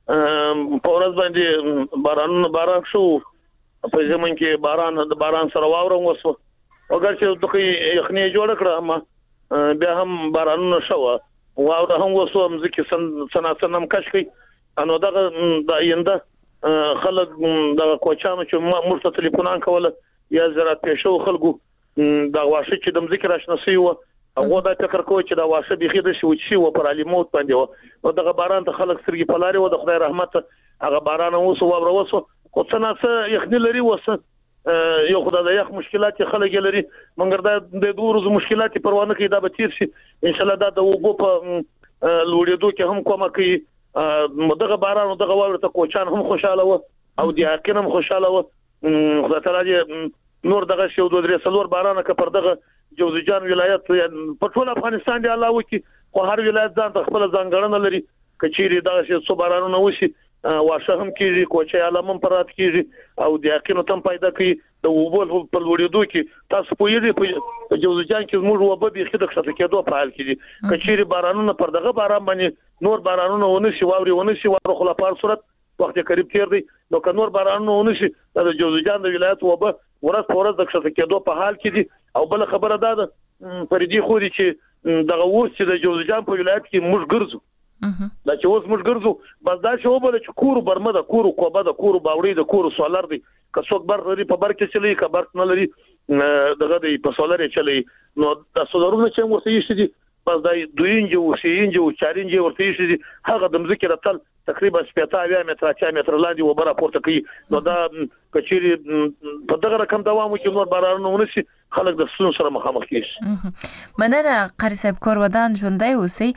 [SPEAKER 10] په ورځ باندې باران باران شو، په زمون کې باران د باران سره واورم وسو اگر چې دغه یخنی جوړ کړه ما بیا هم بارانونه شوه واوره هم وسو مزکه سناسنم کش کی انو دغه د آینده خلک د کوچانو چې مرته ټلیفونان کوله یا زراعت پېښو خلکو د واشه چې د مزکه راشنسي و هغه د فکر کوي چې د واشه بيخي د شو چې و پر علي موت باندې و دغه باران ته خلک سرګي پلاري و د خدای رحمت هغه باران وسو واوره وسو خو څنګه یخنی لري وسه یو خدای د یخ مشکلات خلک لري مګر دا د دوه ورځې مشکلات پروانه کې دا به تیر شي ان شاء الله دا د وګو په لوړېدو کې هم کومه کوي دغه باران دغه واوره ته کوچان هم خوشاله و او د حقین هم خوشاله و خدای تعالی نور دغه شو د درې سلور باران ک پر دغه جوزجان ولایت په ټول افغانستان دی الله وکي خو هر ولایت ځان خپل ځانګړنه لري کچيري دغه شی څو بارانونه وشي واشه هم کیږي کوچه علم پرات کیږي او د یقینو تم پیدا کوي د وبول په وړېدو کې تاسو پوهیږئ په جوزجان کې موږ وبې بيخي د خطه کېدو په حال کې دي کچيري بارانونه پر دغه باران باندې نور بارانونه ونه شي واوري ونه شي واورو خلاص صورت وخت قریب تیر دی نو که نور بارانونه ونه شي د جوزجان د ولایت وبې ورځ په ورځ د خطه کېدو په حال کې دي او بل خبره ده فریدي خو دي چې دغه ورس چې د جوزجان په ولایت کې موږ ګرځو دا چې اوس موږ ګرځو بس دا چې وبله چې کور برمه د کور کوبه د کور باوړي د کور سولر دی که څوک بر لري په بر کې چلی که بر نه لري دغه دی په سولر چلی نو د سولرونو چې موږ یې شي بس دا دوه انج او شي انج او چار انج ورته شي هغه د مذکر تل تقریبا شپږ متر اتیا متر لاندې وبره پورته کوي نو دا کچيري په دغه رقم دوام کوي نور بارانونه ونشي خلک د سون سره مخامخ کیږي
[SPEAKER 5] مننه قاری صاحب کور ودان ژوندۍ اوسئ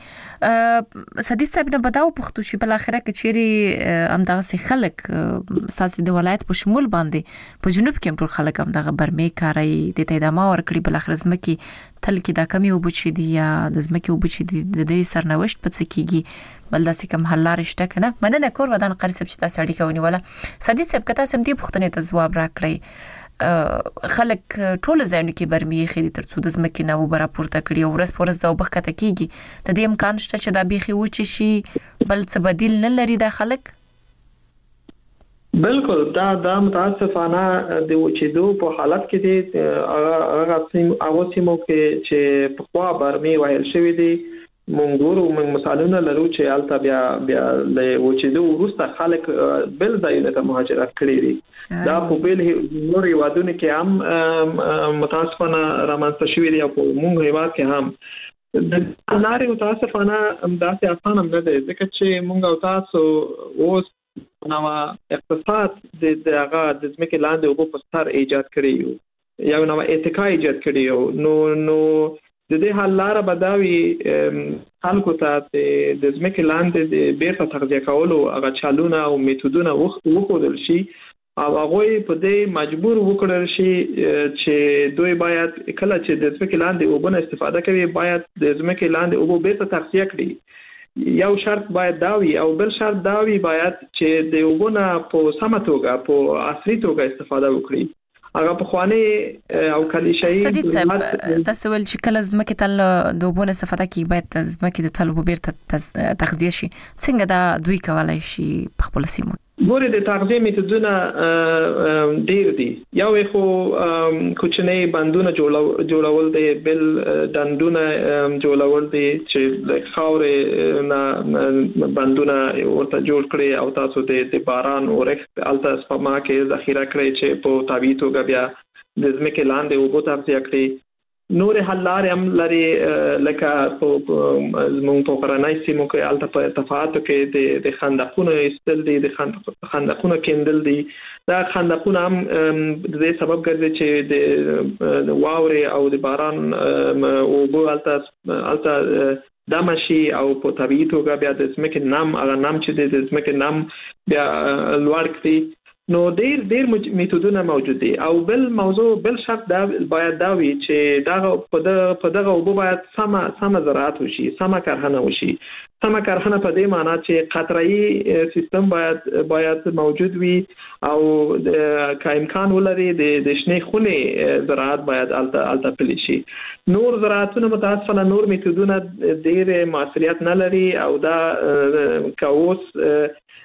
[SPEAKER 5] سدي صاحب نه بداو پختو شي بل اخره کچيري ام دغه سي خلک اساسي د ولایت په شمول باندې په جنوب کې ټول خلک ام دغه برمې کاری د تیدامه ورکړي بل اخر زمکي تل کې دا کمی وبچي دي یا د زمکي وبچي دي د دې سرنوشت په څه کېږي بل داسې کوم حل لارې شته کنه مننه کور ودان قاری صاحب چې تاسو اړیکه ونیوله سدي صاحب کته سم دي پختنې ته جواب راکړئ خلک ټول ځایونو کې برمې خېدي ترڅو د زمکي نه وبره پورته کړي او ورځ پورز د وبخته کېږي د دې امکان شته چې دا بيخي وچی شي بل څه بدیل نه لري د خلک
[SPEAKER 8] بالکل دا دا متاسفانه د وچېدو په حالت کې دي هغه هغه سیمو کې چې په خوا برمې وایل شوی دي مونږ ورو مثالونه لرو چې البته بیا بیا له وچېدو وروسته خلک بل ځایونه ته مهاجرت کړي دي دا په بل نور یوادونه کې هم متاسفانه رامنځته شوی دی او په مونږ هیواد کې هم د ناري متاسفانه داسې اسانه نه دی ځکه چې مونږ او تاسو اوس نو اقتصاد د دغه د ځمکې لاندې او په ستر ایجاد کړی یو یو نو اتکا ایجاد کړی یو نو نو د دې حل لاره بداوي خلکو ته د ځمکې لاندې د بیرته تغذیه کولو هغه چالونه او میتودونه وخوړل شي او هغه په دې مجبور وکړل شي چې دوی باید کله چې د ځمکې لاندې اوبونه استفاده کوي باید د ځمکې لاندې اوبو بیرته تغذیه کړي یو شرط باید داوي او بل شرط داوي باید چې د اوبونه په سمه توګه په عصري توګه استفاده وکړي هغه په خواني او کلیشايي
[SPEAKER 5] سدي صاحب تاسو ول چې کله زمکه تل د اوبونه استفاده کوي باید زمکه د تل وبیر تغذیه شي څنګه دا دوی کولای شي په خپل سیمه
[SPEAKER 8] ګوره د تغذیه میتودونه ډیر دي یو خو کوچنی بندونه جوړول دي بل دندونه جوړول دي چې د خاورې نه بندونه ورته جوړ کړي او تاسو د باران اورښت الته سپما کې ذخیره کړئ چې په طبيعي توګه بیا د ځمکې لاندې اوبو تغذیه کړي نور حل لارې هم لري لکه په زموږ په قرنۍ سیمو کې الته په اتفاقاتو کې د د خندقونو استل دي د خندقونو کېندل دي دا خندقونه هم د دې سبب ګرځي چې د واورې او د باران او بو الته الته دمشي او په طبيعي توګه بیا د ځمکې نام هغه نام چې د ځمکې نام بیا لوړ کړي نو ډیر ډیر میتودونه موجود دي او بل موضوع بل شرط دا باید دا وي چې دا په دغه اوبو باید سم سم زراعت وشي سم کارخانه وشي سم کارخانه په دې معنی چې قطره‌ای سیستم باید باید موجود وي او که امکان ولري د د شنې خونې زراعت باید الته الته پلی شي نور زراعتونه متاسفانه نور میتودونه ډیر موثریت نه لري او دا کاوس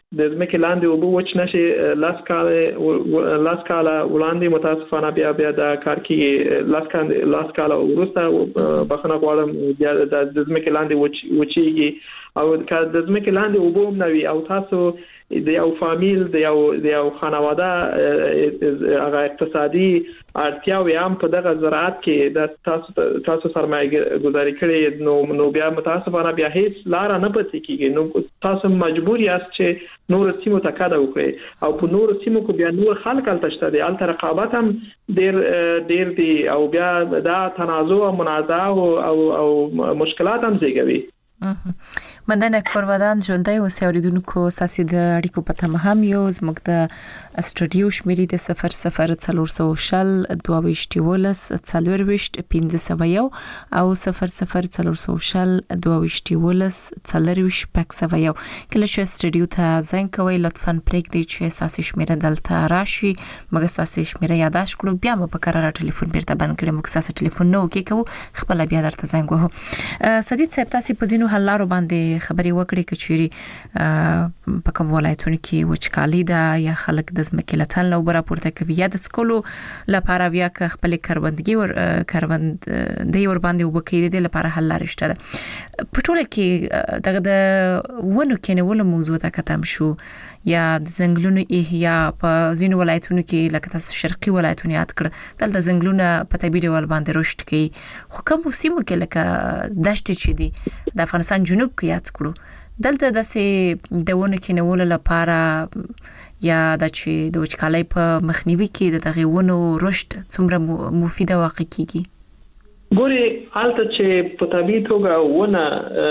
[SPEAKER 8] د ځمکې لاندې اوبه وچ نشي لاس کال لاس کال وړاندې متاسفانه بیا بیا دا کار کیږي لاس کال لاس کال ورسته بخنه غواړم بیا د ځمکې لاندې وچ وچیږي او که د ځمکې لاندې اوبه نوي او تاسو د یو فامیل د یو د یو خانواده هغه اقتصادي اړتیاوې هم په دغه زراعت کې د تاسو تاسو سرمایه گذاري کړي نو نو بیا متاسفانه بیا هیڅ لار نه پاتې کیږي نو تاسو مجبور یاست چې نور سیمو ته کډه وکړي او په نور سیمو کې بیا نور خلک التشته دي الته رقابت هم ډیر ډیر دي او بیا دا تنازع او منازعه او او مشکلات هم زیږوي.
[SPEAKER 5] مننه کورودان ژوندۍ اوسئ اوریدونکو ساسي د اړیکو په تمه هم یو زموږ د استودیو شمیرې د صفر صفر څلور سوه شل دوه ویشت ولس څلور ویشت پنځه سوه یو او صفر صفر څلور سوه شل دوه ویشت ولس څلور ویشت پنځه سوه یو کله چې استودیو ته زنګ کوئ لطفاً پرېږدئ چې ساسي شمیره دلته راشي موږ ساسي شمیره یاداښت کړو بیا مو په قرار ټلیفون بیرته بند کړئ موږ ساسي ټلیفون نو کې کوو خپل بیا درته زنګ وهو سدید صاحب تاسو په ځینو حل لارو باندې خبري وکړي کچيري په کوم ولایتونو کې وچکالي ده یا خلک د ځمکې لټل نو برا پورته کوي یا د سکولو لپاره بیا خپل کروندګي ور کروند دی ور باندې وبکې د لپاره حل لارې شته په ټوله کې دغه د ونو کې نه ول موضوع ته کتم شو یا د زنګلونو احیا په ځینو ولایتونو کې لکه تاسو شرقي ولایتونه یاد کړ دلته زنګلونه په طبيعي ډول باندې رشد کوي خو کوم سیمو کې لکه دشت چې دي د افغانستان جنوب کې یاد کړو دلته د سه دونه کې نول لپاره یا د چې د وچکالۍ په مخنیوي کې د تغیونو رشد څومره مفیده واقع کیږي
[SPEAKER 8] ګوري حالت چې په طبيعي توګه ونه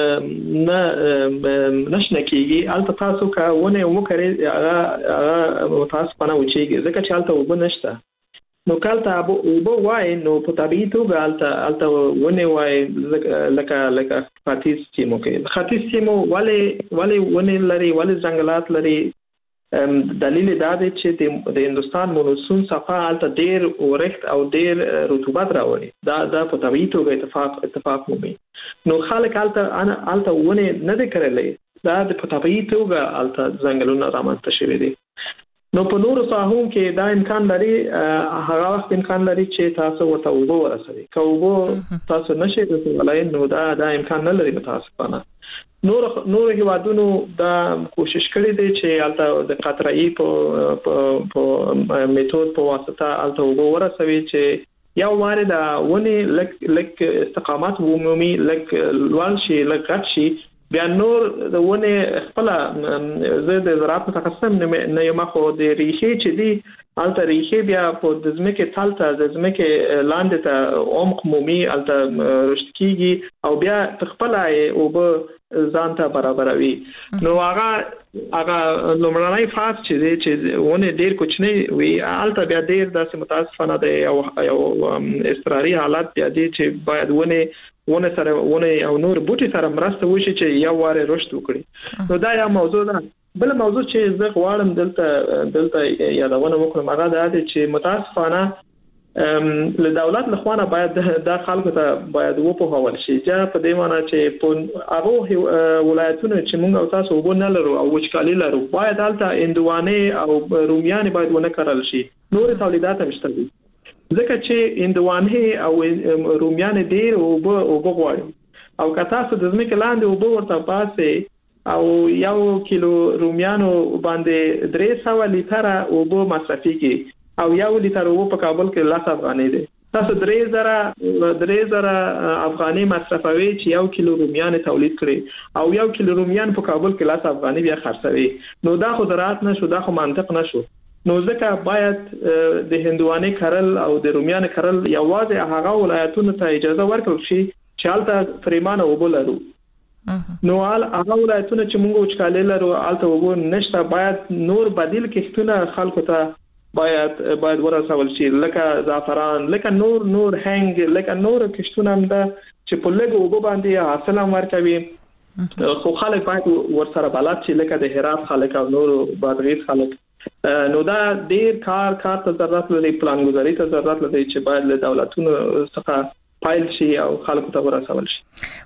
[SPEAKER 8] نه نشنه کیږي حالت تاسو کا ونه وکړي هغه تاسو پنه وچیږي ځکه چې حالت وب نشته نو کالته اوبه وای نو په طبيعي توګه الته الته ونه وای لکه لکه خاطیس سیمو کې خاطیس سیمو والي والي ونه لري والي ځنګلات لري دلیل دا دی چې د هندستان مونسون صفه الته ډیر اورښت او ډیر رطوبت راوړي دا دا په طبيعي توګه اتفاق اتفاق مومي نو خلک الته انا الته ونه نه د کړلې دا په طبيعي توګه الته ځنګلونه رامنځته شوي دي نو په نورو ساحو کې دا امکان لري هغه وخت امکان لري چې تاسو ورته وګو ورسوي کوو تاسو نشئ رسولای نو دا دا امکان نه لري متاسفانه نور نور هیوادونو دا کوشش کړی دی چې الته د قطره‌ای په په میتود په واسطه الته وګو ورسوي چې یو واره دا ونی لک لک استقامت ومومي لک لوال شي لک غټ شي بیا نور د ونه خپل زه د زراعت متخصص نه یم خو د ریښې چې دی الته ریښې بیا په د ځمکې تالته د ځمکې لاندې ته عمق مومي الته رشد کیږي او بیا خپل او به ځان ته برابروي نو هغه هغه لومړنۍ فاز چې دی چې ونه ډیر کوچنی وي الته بیا ډیر داسې متاسفانه دی او یو اضطراري حالت بیا دی چې باید ونه ونه سره ونه او نور بوټي سره مرسته وشي چې یو واره رشد وکړي نو دا یو موضوع ده بل موضوع چې زه غواړم دلته دلته یادونه وکړم هغه دا دی چې متاسفانه له دولت لخوانه باید د خلکو ته باید وپوهول شي چې په دې معنی چې په هغه ولایتونو چې موږ او تاسو وګورنه لرو او وچکالي لرو باید دلته اندوانه او رومیان باید ونه کړل شي نور تولیدات هم شته دي ځکه چې اندوانه او رومیان ډیر او او بغواړي او که تاسو د ځمکې لاندې او ورته پاسه او یو کیلو رومیانو باندې درې سوه لیټره اوبه مصرفيږي او یو لیټر اوبه په کابل کې لاس افغاني دي تاسو درې زره درې زره افغاني مصرفوي چې یو کیلو رومیان تولید کړي او یو کیلو رومیان په کابل کې لاس افغاني بیا خرڅوي نو دا خو زراعت نشو دا خو منطق نشو نو ځکه باید د هندوانه کرل او د رومیان کرل یوازې هغه ولایتونو ته اجازه ورکړل شي چې حالت فریمانه وبلرو نو حال هغه ولایتونو چې موږ وچکالي لرو حالت وبو نشته باید نور بدیل کښتونه خلکو ته باید باید ورسول شي لکه زعفران لکه نور نور هنګ لکه نور کښتونه هم ده چې په لګو وبو باندې حاصل هم ورکوي خو خلک باید ورسره بلد شي لکه د هرات خلک او نور بادغیس خلک نو دا ډیر کار کار ته ضرورت لري پلان گذاري ته ضرورت لري چې باید له دولتونو څخه پایل شي او خلکو ته ورسول شي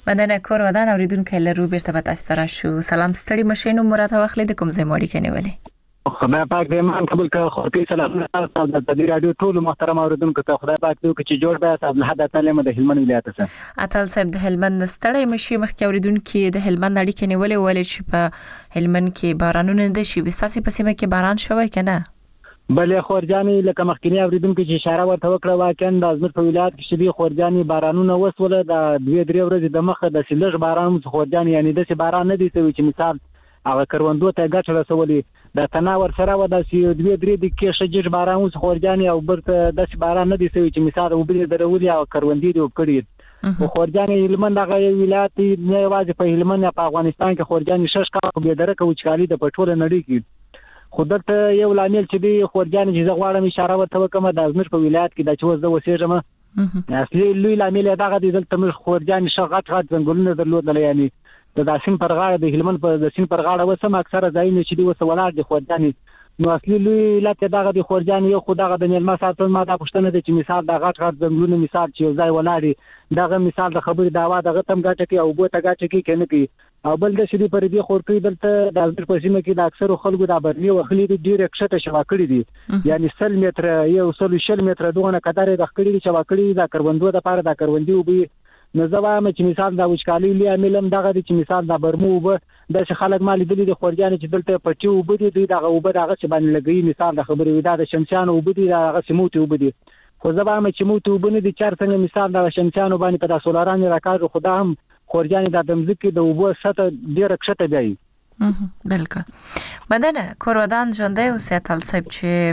[SPEAKER 5] مننه کور ودان اوریدونکو لرو بیرته به تاسو را شو سلام ستړي مشینو مراد واخلې د کوم ځای موري کنيولې
[SPEAKER 11] خدای پاک دې مان قبول کړه خو کې سلام تاسو د دې رادیو ټول محترم اوریدونکو ته خدای پاک دې چې جوړ به تاسو له حد تعلیم د هلمند ولایت څخه
[SPEAKER 5] اتل صاحب د هلمند ستړي مشي مخکې اوریدونکو د هلمند اړیکې نیولې ولې چې په هلمند کې بارانونه د شي وساسي پسیمه کې باران شوی کنه
[SPEAKER 11] بلې خورجاني لکه مخکنی اوریدونکو چې اشاره ورته وکړه واکن د ازمیر په ولایت کې شدي خورجاني بارانونه وسوله د دوه درې ورځې د مخه د سیلج باران خورجاني یعنی د سي باران نه دي چې مثال هغه کروندو ته ګټه رسولې د تناور سره و د سی دوه درې د کې شجر باران اوس خورجاني او برته د سي باران نه دي چې مثال وبلې درولي او کروندې دی وکړي خو خورجاني هلمند هغه ولایت نه واځي په هلمند په افغانستان کې خورجاني شش کا په درکه وچکالي د پټول نړۍ کې خودته یو لامل چې دی خورجاني چې زغواړم اشاره ورته وکم د ازمیر په ولایت کې د چوز د وسیجمه اصلي لوی لامل دغه د دلته مر خورجاني شغات غات څنګهونه درلودل یعنی د داسین پر غاړه د هلمند په داسین پر غاړه وسم اکثره ځایونه چې دی وسه ولار د خورجاني نو اصلي لوی لکه دغه د خورجاني یو خدغه د نیلما ساتل ما د پښتنه د چې مثال د غات غات څنګهونه مثال چې ځای ولاري دغه مثال د خبرې داوا دغه تم غاټه کې او بوته غاټه کې کنه کې او بل د شدي پر دې خورپی دلته د ازمیر په سیمه کې د اکثر خلکو د برنی وخلی د ډیر کښته شوا کړی دي یعنی سل متر یو سل شل متر دغه کډاره د خکړی د شوا کړی د کروندو د پاره د کروندي وبي نزوام چې مثال د وچکالي لیا ملم دغه چې مثال د برمو وب د خلک مال دي د خورجاني چې دلته پټي وب دي دغه وب دغه چې باندې لګي مثال د خبرې ودا د شمشان وب دي دغه سموتي وب دي خو زبام چې موتي وب نه دي چار څنګه مثال د شمشان باندې په سولاران راکاږي خدا هم خورجاني د دمزکي د وبو سطح ډیره کښته دی
[SPEAKER 5] بالکل مدنه کورودان ژوندې او ساتل صاحب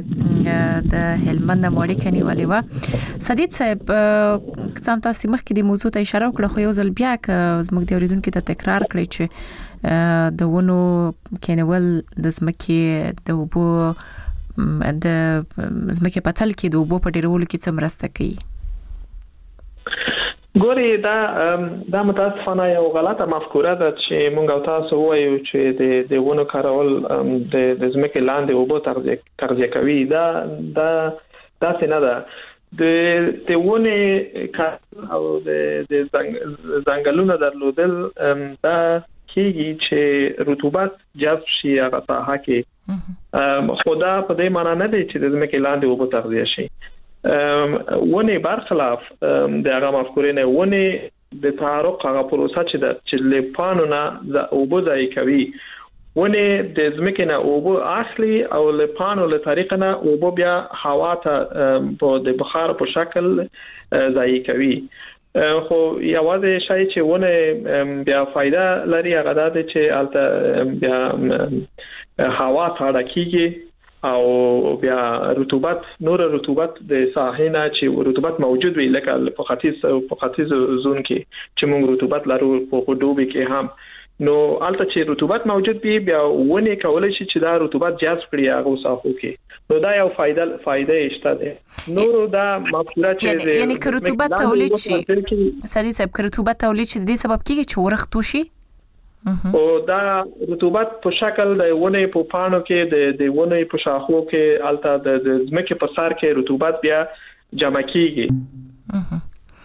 [SPEAKER 5] چې د هلمند موري کني ولې و سدید صاحب څنګه تاسو مخکې د موضوع ته اشاره وکړه خو یو ځل بیا ک زموږ د اوریدونکو ته تکرار کړی چې د ونو کینول د زمکي د وبو د زمکي پتل کې د وبو په ډیرولو کې څه مرسته کوي
[SPEAKER 8] ګوري دا دا متاسفانه یو غلطه مفکوره ده چې مونږ او تاسو وایو چې د د ونو کارول د د زمکه لاندې وبو تغذیه تغذیه کوي دا دا دا څنګه ده د د ونه او د د ځنګلونو درلودل دا کیږي چې رطوبت جذب شي هغه ساحه کې خدا په دې معنی نه دی چې د زمکه لاندې وبو تغذیه شي ونه برخلاف د هغه مفکورې نه ونه د تعارق هغه پروسه چې د چې لپانو نه د اوبو ځای کوي ونه د زمکه نه اوبو اخلي او لپانو له طریق نه اوبو بیا هوا ته په د بخار په شکل ځای کوي خو یوازې شای چې ونه بیا فائدہ لري هغه د چې الته بیا هوا ته کیږي او بیا رطوبت نور رطوبت د ساحې چې رطوبت موجود وي لکه په ختیځ په ختیځ زون کې چې موږ رطوبت لرو په خډوبي کې هم نو البته چې رطوبت موجود وي بیا ونه کولای شي چې دا رطوبت جذب کړي هغه ساحو کې نو دا یو فائدہ فائدې شته ده نور دا مفکوره چې
[SPEAKER 5] یعنی که رطوبت تولید شي سړي صاحب که رطوبت تولید شي د دې سبب کیږي چې ورخت وشي
[SPEAKER 8] او دا رطوبت په شکل د ونه په پانو کې د د ونه په شاخو کې الته د زمکه په سر کې رطوبت بیا جمع کیږي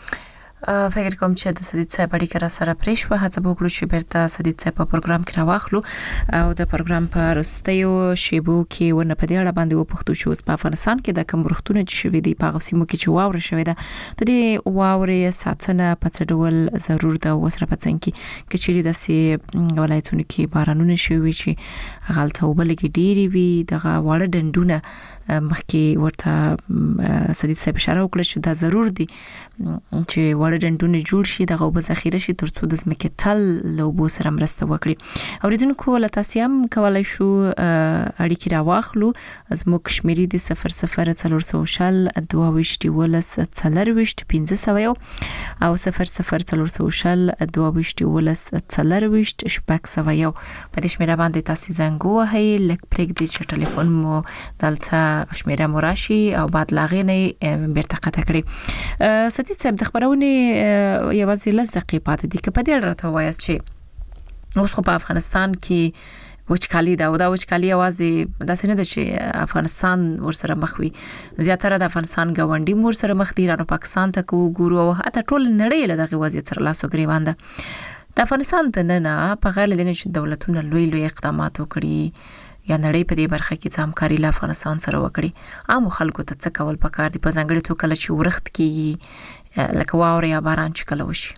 [SPEAKER 5] فکر کوم چې د سدید صاحب اړیکه را سره پرې شو هڅه وکړو چې بیرته سدید صاحب په پروګرام کې راوخلو او د پروګرام په وروستیو شیبو کې ونه په دې اړه باندې وپوښتو چې په افغانستان کې د کوم ورختونه چې شوي دي په غوسیمو کې چې واوره شوې ده د دې واورې ساتنه په څه ډول ضرور ده وسره په څنګه کې کچېری د سي ولایتونو کې بارانونه شوي چې غلطه وبلګي ډيري وي دغه واړه ډندونه مخکې ورته سدید صاحب اشاره وکړه چې دا ضرور دي چې وړ ډندونه جوړ شي دغه وب ذخیره شي ترڅو د زمکه تل له وبو سره مرسته وکړي اوریدونکو له تاسو هم کولای شو اړیکې راواخلو زموږ کشمیری د صفر صفر څلور سوه شل دوه ویشت ولس څلور ویشت پنځه سوه او صفر صفر څلور سوه شل دوه ویشت ولس څلور ویشت شپږ سوه یو په دې شمیره باندې تاسو زنګ وهئ لکه پرېږدئ چې ټلیفون مو دلته شمیره مراشي او بعد لاغې نه بیرته قطع کړي سدید صاحب د خبرونه یوازې لږ دقیقې پاتې دي که په دې راته وایاست چې اوس خو په افغانستان کې وچکالي دا او دا وچکالي اوازې د سینې د چې افغانستان ورسره مخ وي زیاتره د افغانستان غونډي مور سره مخ دي رانو پاکستان ته کو ګورو او حتی ټول نړۍ له دغه وضعیت سره لاس وګریوان ده د افغانستان د نن په غیر لدې چې دولتونه لوی لوی اقدامات وکړي یا نړۍ په دې برخه کې همکاري له افغانستان سره وکړي عام خلکو ته څه کول پکار دي په ځانګړي توګه کله چې ورخت کیږي لکه واوري یا باران چې کله وشي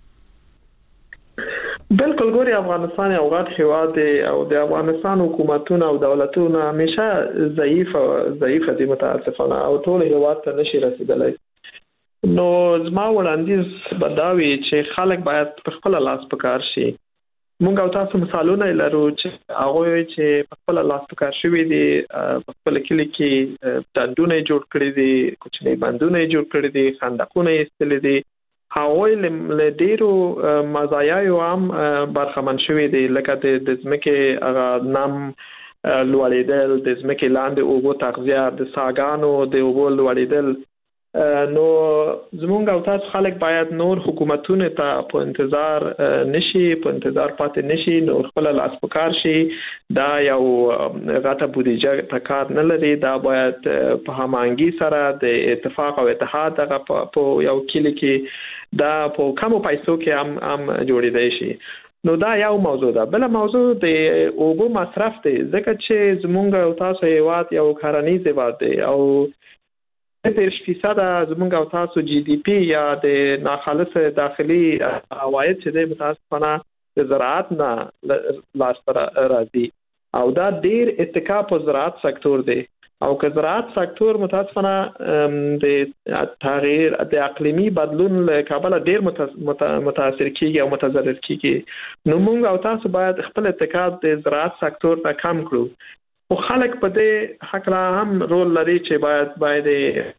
[SPEAKER 8] بالکل ګوري افغانستان یو غټ هیواد دی او د افغانستان حکومتونه او دولتونه همیشه ضعیف ضعیف دي متاسفانه او ټول هیواد ته نشي رسیدلی نو زما وړاندیز بداوي چې خلک باید په خپل لاس پکار شي مونږ او تاسو مثالونه لرو چې هغه چې په خپل لاس پکار شوی دي په خپل کلی کې دندونه جوړ کړی دي کوچنی بندونه جوړ کړی دي خندقونه ایستل دي هغه له ډیرو مزایاو هم برخمن شوی دي لکه د ځمکې هغه نام لوړېدل د ځمکې لاندې اوبو تغذیه د ساګانو د اوبو لوړېدل نو زمونږ او تاسو خلک باید نور حکومتونه ته په انتظار نشي په انتظار پاتې نشي نو خپل لاس پکار شي دا یو غټه بودیجه تکار نه لري دا باید په همانګي سره د اتفاق او اتحاد دغه په یو کلی کې دا په کمو پیسو کې هم هم جوړېدای شي نو دا یو موضوع ده بل موضوع د اوبو مصرف دی ځکه چې زمونږ او تاسو هیواد یو کارنیز هیواد دی او دېرش فیصد زمونږ او تاسو جی ډي پی یا د ناخالص داخلي عواید چې د متاسفانه د زراعت نه لاس راځي او دا ډیر اتکا په زراعت سکتور دی او که زراعت سکتور متاسفانه د تغییر د اقلیمي بدلون له کابل ډیر متاثر کیږي او متضرر کیږي نو موږ او تاسو باید خپل اتکا د زراعت سکتور ته کم کړو او خلک په دې حق لا هم رول لري چې باید باید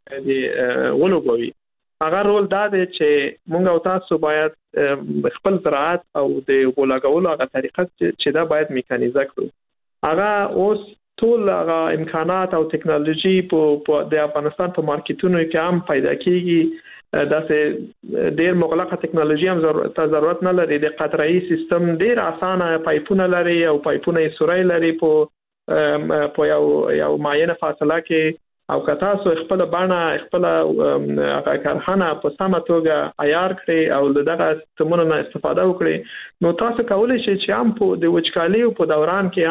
[SPEAKER 8] د ولوبوي هغه رول دا دی چې موږ او تاسو باید خپل زراعت او د ولاګولو هغه طریقه چې دا باید میکانیزه کړو هغه اوس ټول هغه امکانات او ټکنالوژي په د افغانستان په مارکیټونو کې هم پیدا کیږي دا سه ډیر مغلقه ټکنالوژي هم ضرورت نه لري د قطره‌ای سیستم ډیر اسانه پایپونه لري او پایپونه سوري لري په په یو یو معینه فاصله کې او که تاسو خپل باندې خپل هغه کارخانه په سمه توګه عیار کړئ او دغه سیستمونو نه استفاده وکړئ نو تاسو کولی شئ چې هم په د وچکالي په دوران کې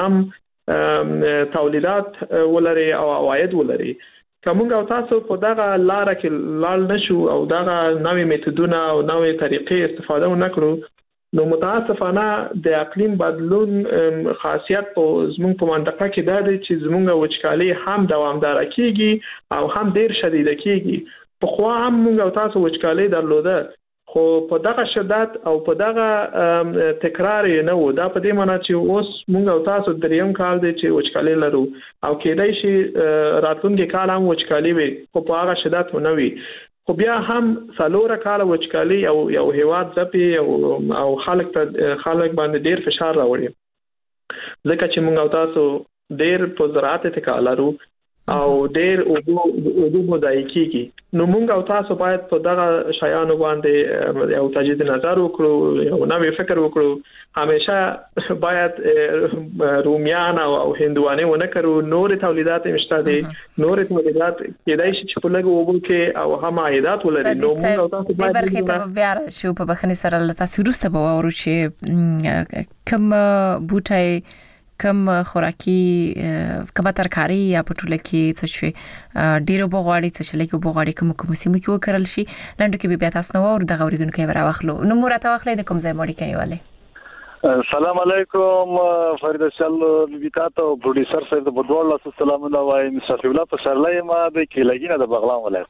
[SPEAKER 8] هم تولیدات ولري او عواید ولري کومه او تاسو په دغه لار کې لال نشو او دغه نوې میتودونه او نوې طریقې استفاده ونکړو نو متاسفانه د اقلیم بدلون خاصیت په زموږ په منطقه کې دا دی چې زموږ وچکالي هم دوامدار کیږي او هم ډیر شدید کیږي په خو هم موږ او تاسو وچکالي درلوده خو په دغه شدت او په دغه تکرار نه و دا په دې معنی چې اوس موږ او تاسو دریم کال دی چې وچکالي لرو او کېدای شي راتلونکي کال هم وچکالي وي خو په هغه شدت نه وي خو بیا هم څلور کال وچکالي او یو هیواد ځپي او او خلک ته خلک باندې ډیر فشار راوړي ځکه چې موږ او تاسو ډیر په زراعت اتکا لرو او ډیر اوبو اوبو مدای کیږي نو موږ او تاسو باید په دغه شیانو باندې یو تجدید نظر وکړو یو نوې فکر وکړو همیشه باید رومیان او هندوانه ونه کړو نور تولیدات مشته دي نور تولیدات کېدای شي چې په لګو اوبو کې او هم عایدات ولري نو موږ او تاسو باید
[SPEAKER 5] برخه ته بیا شو په بخنی سره له تاسو روسته به ورو چې کوم بوټي کم خوراکي کبه ترکاری یا پټوله کې څه شي ډیرو بغواړي څه شي لکه بغواړي کوم کوم سیمه کې وکړل شي لنډو کې بیا تاسو نو ور د غوریدونکو ورا واخلو نو مرته واخلې د کوم ځای مړی کنيواله
[SPEAKER 12] السلام علیکم فرید شل لویتاتو پروډوسر صاحب د بدوړ الله سلام الله وای مصطفی الله په سرلای ما د کلیګینه د بغلان ولایت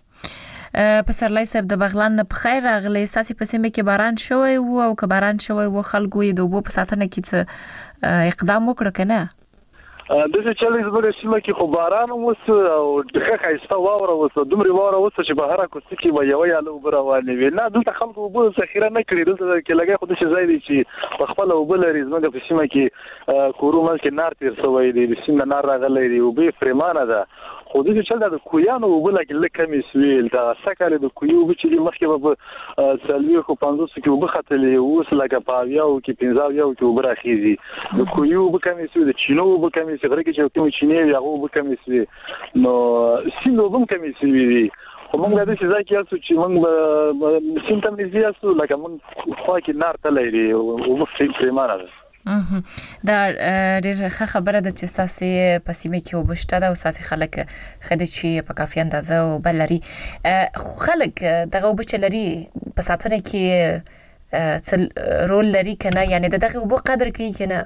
[SPEAKER 5] په سرلای صاحب د بغلان نه په خیر راغلی ساسي په سیمه کې باران شوی وو او که باران شوی وو خلکو یې د وبو په ساتنه کې څه اقدام وکړ کنه
[SPEAKER 12] د څه چلې زبر سیمه کې خو باران وس او دغه خایسته واوره وس دومره واوره وس چې بهر کو سکی و یو یا لو بروانه وی نه دلته خلکو وبو ذخیره نه کړی دلته کې لګي خو د شي ځای دی چې په خپل وبل ریزمنه په سیمه کې کورو مل کې نار تیر سوی دی د سیمه نار راغلی دی او به فرمانه ده خو دې چې د کویانو وبله کې لکه سویل دا سکاله د کویو چې مخکې په سلوي خو پنځوس کې وبختلې اوس لکه پاویاو کې پنځاویاو کې وبراخیزي د کویو وبکمې سوی د چینو وبکمې سوی غره کې چې کوم چینه یو وبکمې سوی نو سیندو وبکمې سوی خو موږ د دې ځای کې اسو چې موږ سیمټم دې اسو لکه موږ خو کې نار تللی او موږ په پیمانه
[SPEAKER 5] دا ډېر ښه خبره ده چې تاسو په سیمه کې وبشته دا او تاسو خلک خدای چې په کافي اندازه او بلري خلک دغه وبچلري په ساتنه کې څل رول لري کنه یعنی دغه وب قدر کوي کنه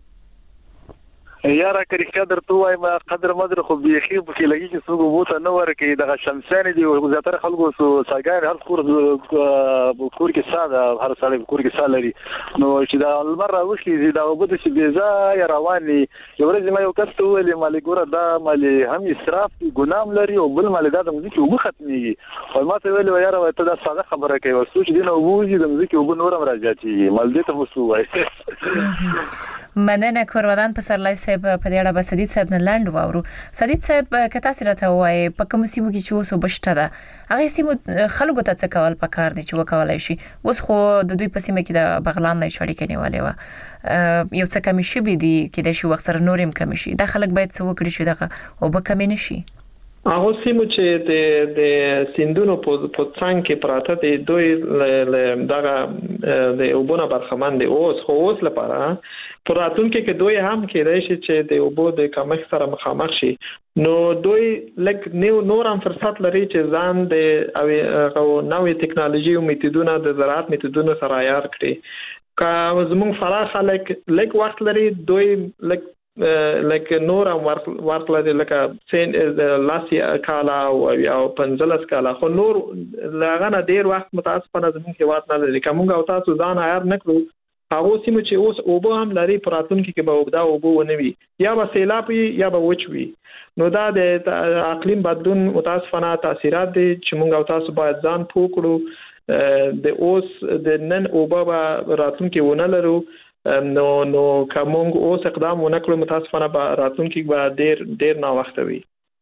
[SPEAKER 12] یاره کړي قدر تو وایم قدر مدر خو بيخي په کې لګي چې څوک وو ته نه ورکې دغه شمسان دي او زیاتره خلکو سو ساګار هر کور کور کې ساده هر ساده کور کې ساده لري نو چې دا المره وشي دا وبد چې بيزا یا رواني یو ورځ ما یو کس ته ویلې مالي ګوره دا مالي هم اسراف ګنام لري او بل مالي دا د مزيکي وب ختميږي او ما ته ویلې یاره ته دا ساده خبره کوي او سوچ دي نو ووزي د مزيکي وب نورم راځي مال دې ته وسو وای
[SPEAKER 5] مننه کورودان په سرلای صاحب په دې اړه به سدید صاحب نه لاند وورو سدید صاحب کته سره ته وای په کوم سیمو کې چې اوس وبشته ده هغه سیمو خلکو ته څه کول پکار دي چې وکولای شي اوس خو د دوی په سیمه کې د بغلان نه شړې کنيواله و یو څه کمی شي بي دي کې د شو وخت نورم کمی شي د خلک باید څه وکړي شي دغه او به کمی نشي
[SPEAKER 8] هغه سیمو چې د د سیندونو په په څنګ کې پراته دي دوی دغه د وبونه برخمن دي اوس خو اوس لپاره پراتون کې کې دوی هم کې راشي چې د وبو د کمښت سره مخامخ شي نو دوی لک نیو نور هم فرصت لري چې ځان د او نوې ټکنالوژي او میتودونو د زراعت میتودونو سره عیار کړي کا زموږ فراخ لک لک وخت لري دوی لک لکه نور هم ورکړل لکه سین لاسي کالا او یا پنځلس کالا خو نور لاغه ډیر وخت متاسفانه زموږ هیواد نه لري کومه او تاسو ځان عیار نکړو هغه سیمه چې اوس اوبو هم لري پراتون کې به وګدا اوبو ونوي یا به سیلاب یا به وچوي نو دا د اقلیم بدلون متاسفانه تاثیرات دي چې موږ او تاسو باید ځان پوکړو د اوس د نن اوبو به راتون کې ونه لرو نو نو کوم اوس اقدام ونکړو متاسفانه به راتلونکي به ډیر ډیر نا وخت وي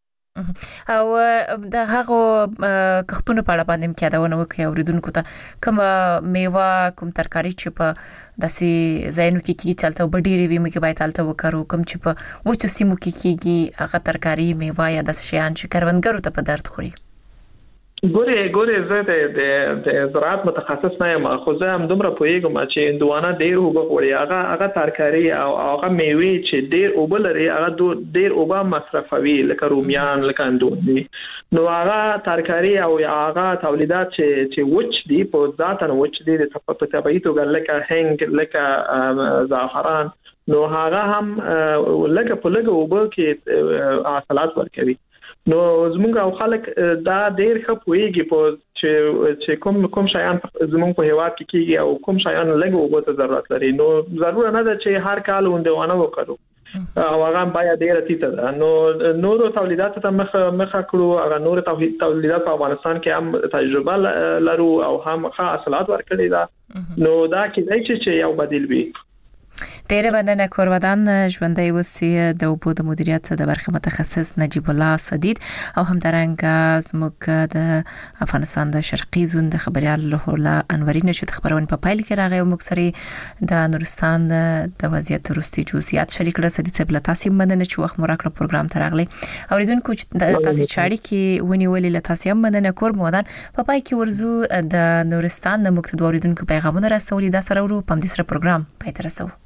[SPEAKER 5] او د هغه کښتونو په اړه باندې کېداونه وکي اوریدونکو ته کوم میوه کوم ترکاری چې په داسي زینو کې کې چلته وبډيري وي مې باید تلته وکړو کوم چې په وچو سیمو کې کېږي هغه ترکاری میوه یا د شیان چې کروندګرو ته په درد خوري
[SPEAKER 8] ګوره ګوره زه د د زراعت متخصص نه یم خو زه هم دومره پوهیږم چې اندوانه ډیر وګوري هغه هغه ترکاری او هغه میوه چې ډیر وبلري هغه ډیر وبا مصرفوي لکه رومیان لکه اندونی نو هغه ترکاری او هغه تولیدات چې چې وچ دي په ذاتن وچ دي د طبيعي توګه لکه هنګ لکه زعفران نو هغه هم لکه په لګو وب کې حاصلات ورکوي نو زموږ او خلک دا ډیر ښه پوهیږي په چې چې کوم کوم شایان زموږ په هیواد کې کیږي او کوم شایان لګو وبو ته ضرورت لري نو ضرور نه ده چې هر کال وندونه وکړو او هغه باید ډیر تیته ده نو نورو تولیدات ته مخ مخ کړو هغه نور تولیدات په افغانستان کې هم تجربه لرو او هم ښه حاصلات ورکړي دا نو دا کې چې یو بدیل وي
[SPEAKER 5] ډېر مننه کورودان ژوندۍ اوسئ د اوبو د مدیریت د برخه متخصص نجیب الله سدید او همدارنګه زموږ د افغانستان د شرقي زون د خبريال له الله انوري نشد خبرونه په پایل کې راغی او موږ سره د نورستان د وضعیت وروستي جزئیات شریک کړل سدید صاحب له تاسو مننه چې وخت مو راکړ پروګرام ته راغلی اوریدونکو چې تاسو چاړي کې ونیولې له تاسو هم مننه کور مودان په پای کې ورزو د نورستان د موږ د اوریدونکو پیغامونه راستولي د سره ورو پم دې سره پروګرام پای ته رسو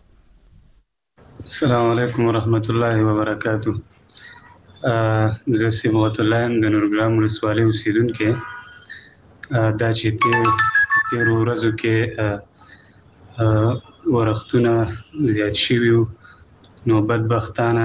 [SPEAKER 13] السلام علیکم ورحمت الله وبرکاتہ زه سیمت الله د نورګرام ولسوالۍ اوسیدونکو دا چې تیر ورځو کې ورختونه زیات شوي نو بدبختانه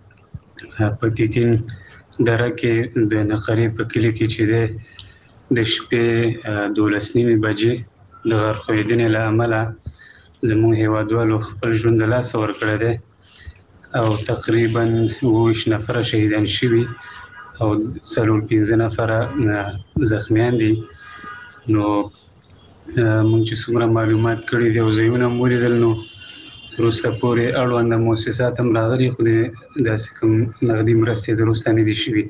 [SPEAKER 13] په تیتین دره کې د نقرې په کلی کې چې ده د شپې دولس نیمې بجې د غرقېدنې له امله زموږ هیوادوالو خپل ژوند له لاسه ورکړی دی او تقریبا اووه نفره شهیدان شوي او څلور پنځه نفره زخمیان دي نو موږ چې څومره معلومات کړي دي او ځایونه مو ولیدل نو وروسته پورې اړونده مؤسسات هم راغلي خو داسې کوم نغدي مرستې د وروسته نه دي شوي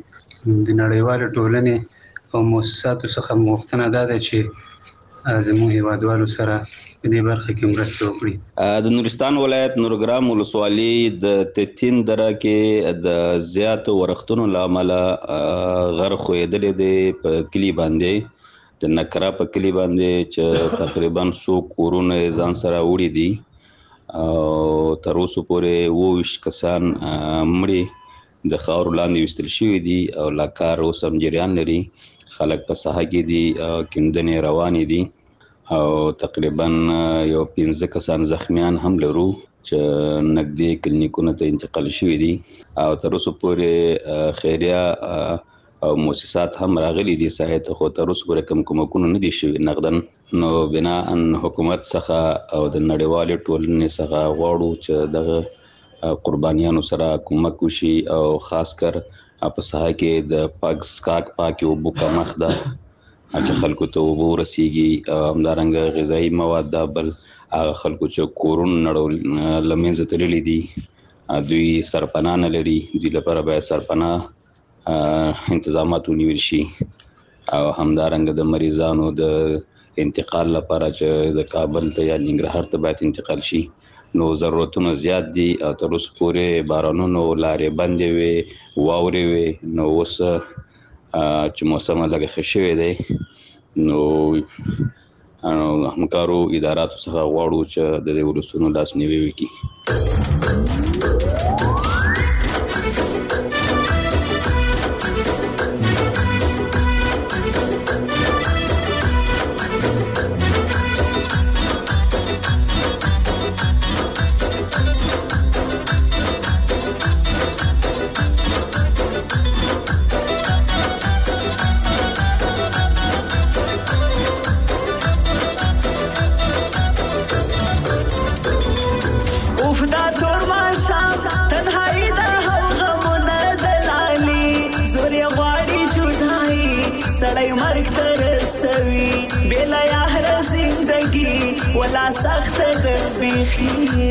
[SPEAKER 13] د نړیوال ټولنې او مؤسساتو څخه مغوښتنه ده چې زموږ هیوادوالو سره په دې برخه کې مرسته وکړي.
[SPEAKER 14] د نورستان ولایت نورګرام ولسوالي د تتین دره کې د زیاتو ورښتونو له امله غر ښویېدلی دی په کلي باندې، د نکره په کلي باندې چې تقریبا څو کورونه ځان سره وړي دي او تر اوسه پورې اووه ویشت کسان مړي د خاورو لاندې ویستل شوي دي او لا کار اوس هم جریان لري. خلک په ساحه کې دي او کیندنې روانې دي او تقریبا یو پنځه کسان زخمیان هم لرو چې نږدې کلینیکونو ته انتقال شوي دي او تر اوسه پورې خیریه او مؤسسات هم راغلي دي ساحې ته، خو تر اوسه پورې کوم کومکونه نه دي شوي نقدن. نو بناءً حکومت څخه او د نړیوالې ټولنې څخه غواړو چې دغه قربانیانو سره کومک وشي او خاص کر په ساحه کې د پاک سکاک پاکې اوبو کمښت ده چې خلکو ته اوبه ورسیږي او همدارنګه غذایي مواد ده. بل هغه خلکو چې کورونه نړول له منځه تللي دي دوی سرپناه نه لري، دوی لپاره باید سرپناه انتظامات ونیول شي او همدارنګه د مریضانو د انتقال لپاره چې د کابل ته یا ننګرهار ته باید انتقال شي. نو ضرورتونه زیات دي او تر اوسه پورې بارانونو لارې بندې وې، واورې وې. نو اوس چې موسم لږ ښه شوی دی نو همکارو اداراتو څخه غواړو چې د دې ولسونو لاسنیوی وکړي.
[SPEAKER 15] ولا سخت در بیخی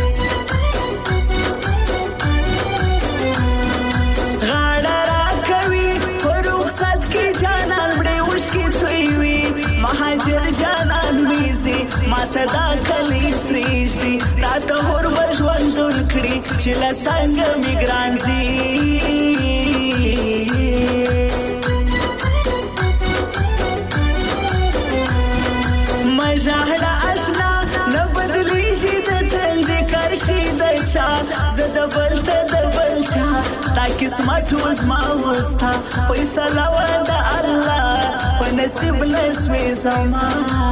[SPEAKER 15] غاړه را کوي رخصت کې جانان مړې وشکې توی وي مهاجر جانان ویزي ماته دا کلی پرېږدي تا ته هور به ژوندون کړي چې له څنګه مې ګران ځي. زه د بل ته د بل چا تا قسمت وزما وستا فیصله و د الله په نصیب لسوي زما.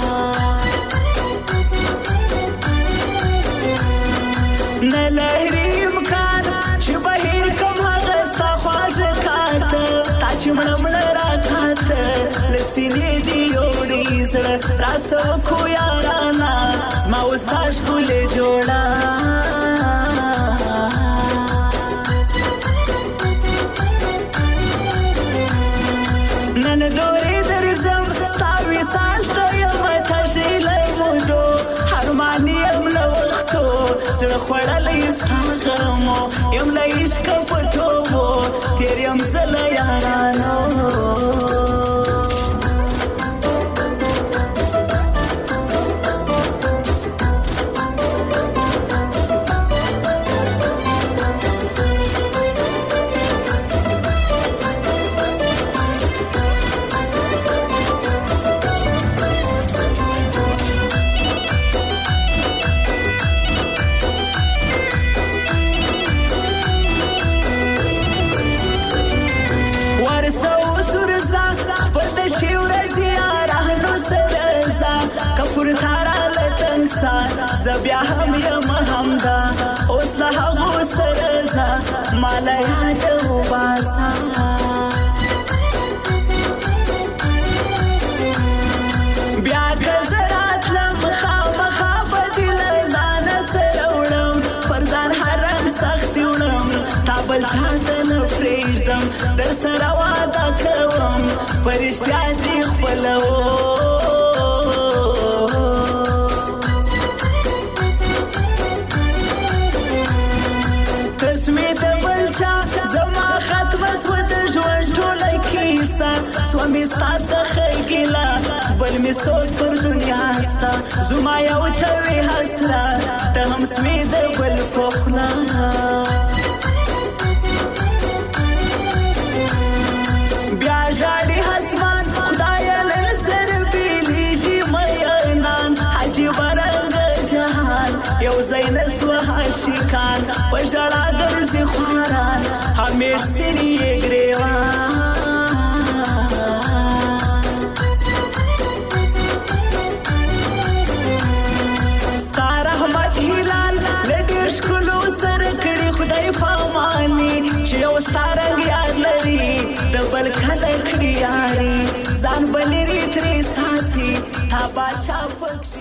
[SPEAKER 15] نه لري امکان چې بهر کوم هغه ستا خواږه کاته تا چې مړه مړه راکاته له سینې دې یوړې زړه راسه خو یارانه زما وستا ښکلې جوړه. نن دورې درځم ستا وصال ته یم تږلی مودو هرمان یم له وختو زړه خوړلی ستا غمو یم له عشقه په توبو تېر یم زه له یارانو. زبیا هم یم همدا اوس له هغو سره ځه ماله یاد وباسه. بیا که زه راتلم خامخا به دې له ځانه سره وړم پر ځان حرم سختي وړم تا بل چا ته نه پرېږدم در سره واده کوم په رښتیا دې خپلوم. زما ختم سو د ژوند ټول ولې سوچ پر دنیا ستا زما یو ته وی حسره ته هم سوې د بل پخلا بیا ژاړي اسمان خدای له سر بیلیږي میانان عجیبه رنګ جهان یو ځای نسوه عاشقان په ژړا ګرځي خواران همیش سري یې ګریوان ستا رحمت هلال له ډېر ښکلو سره کړي خدای پاماني چې یو ستا رنګ یاد لري د بل کله کړي یاري ځان به لري ترې ساتي تا باچا پکښې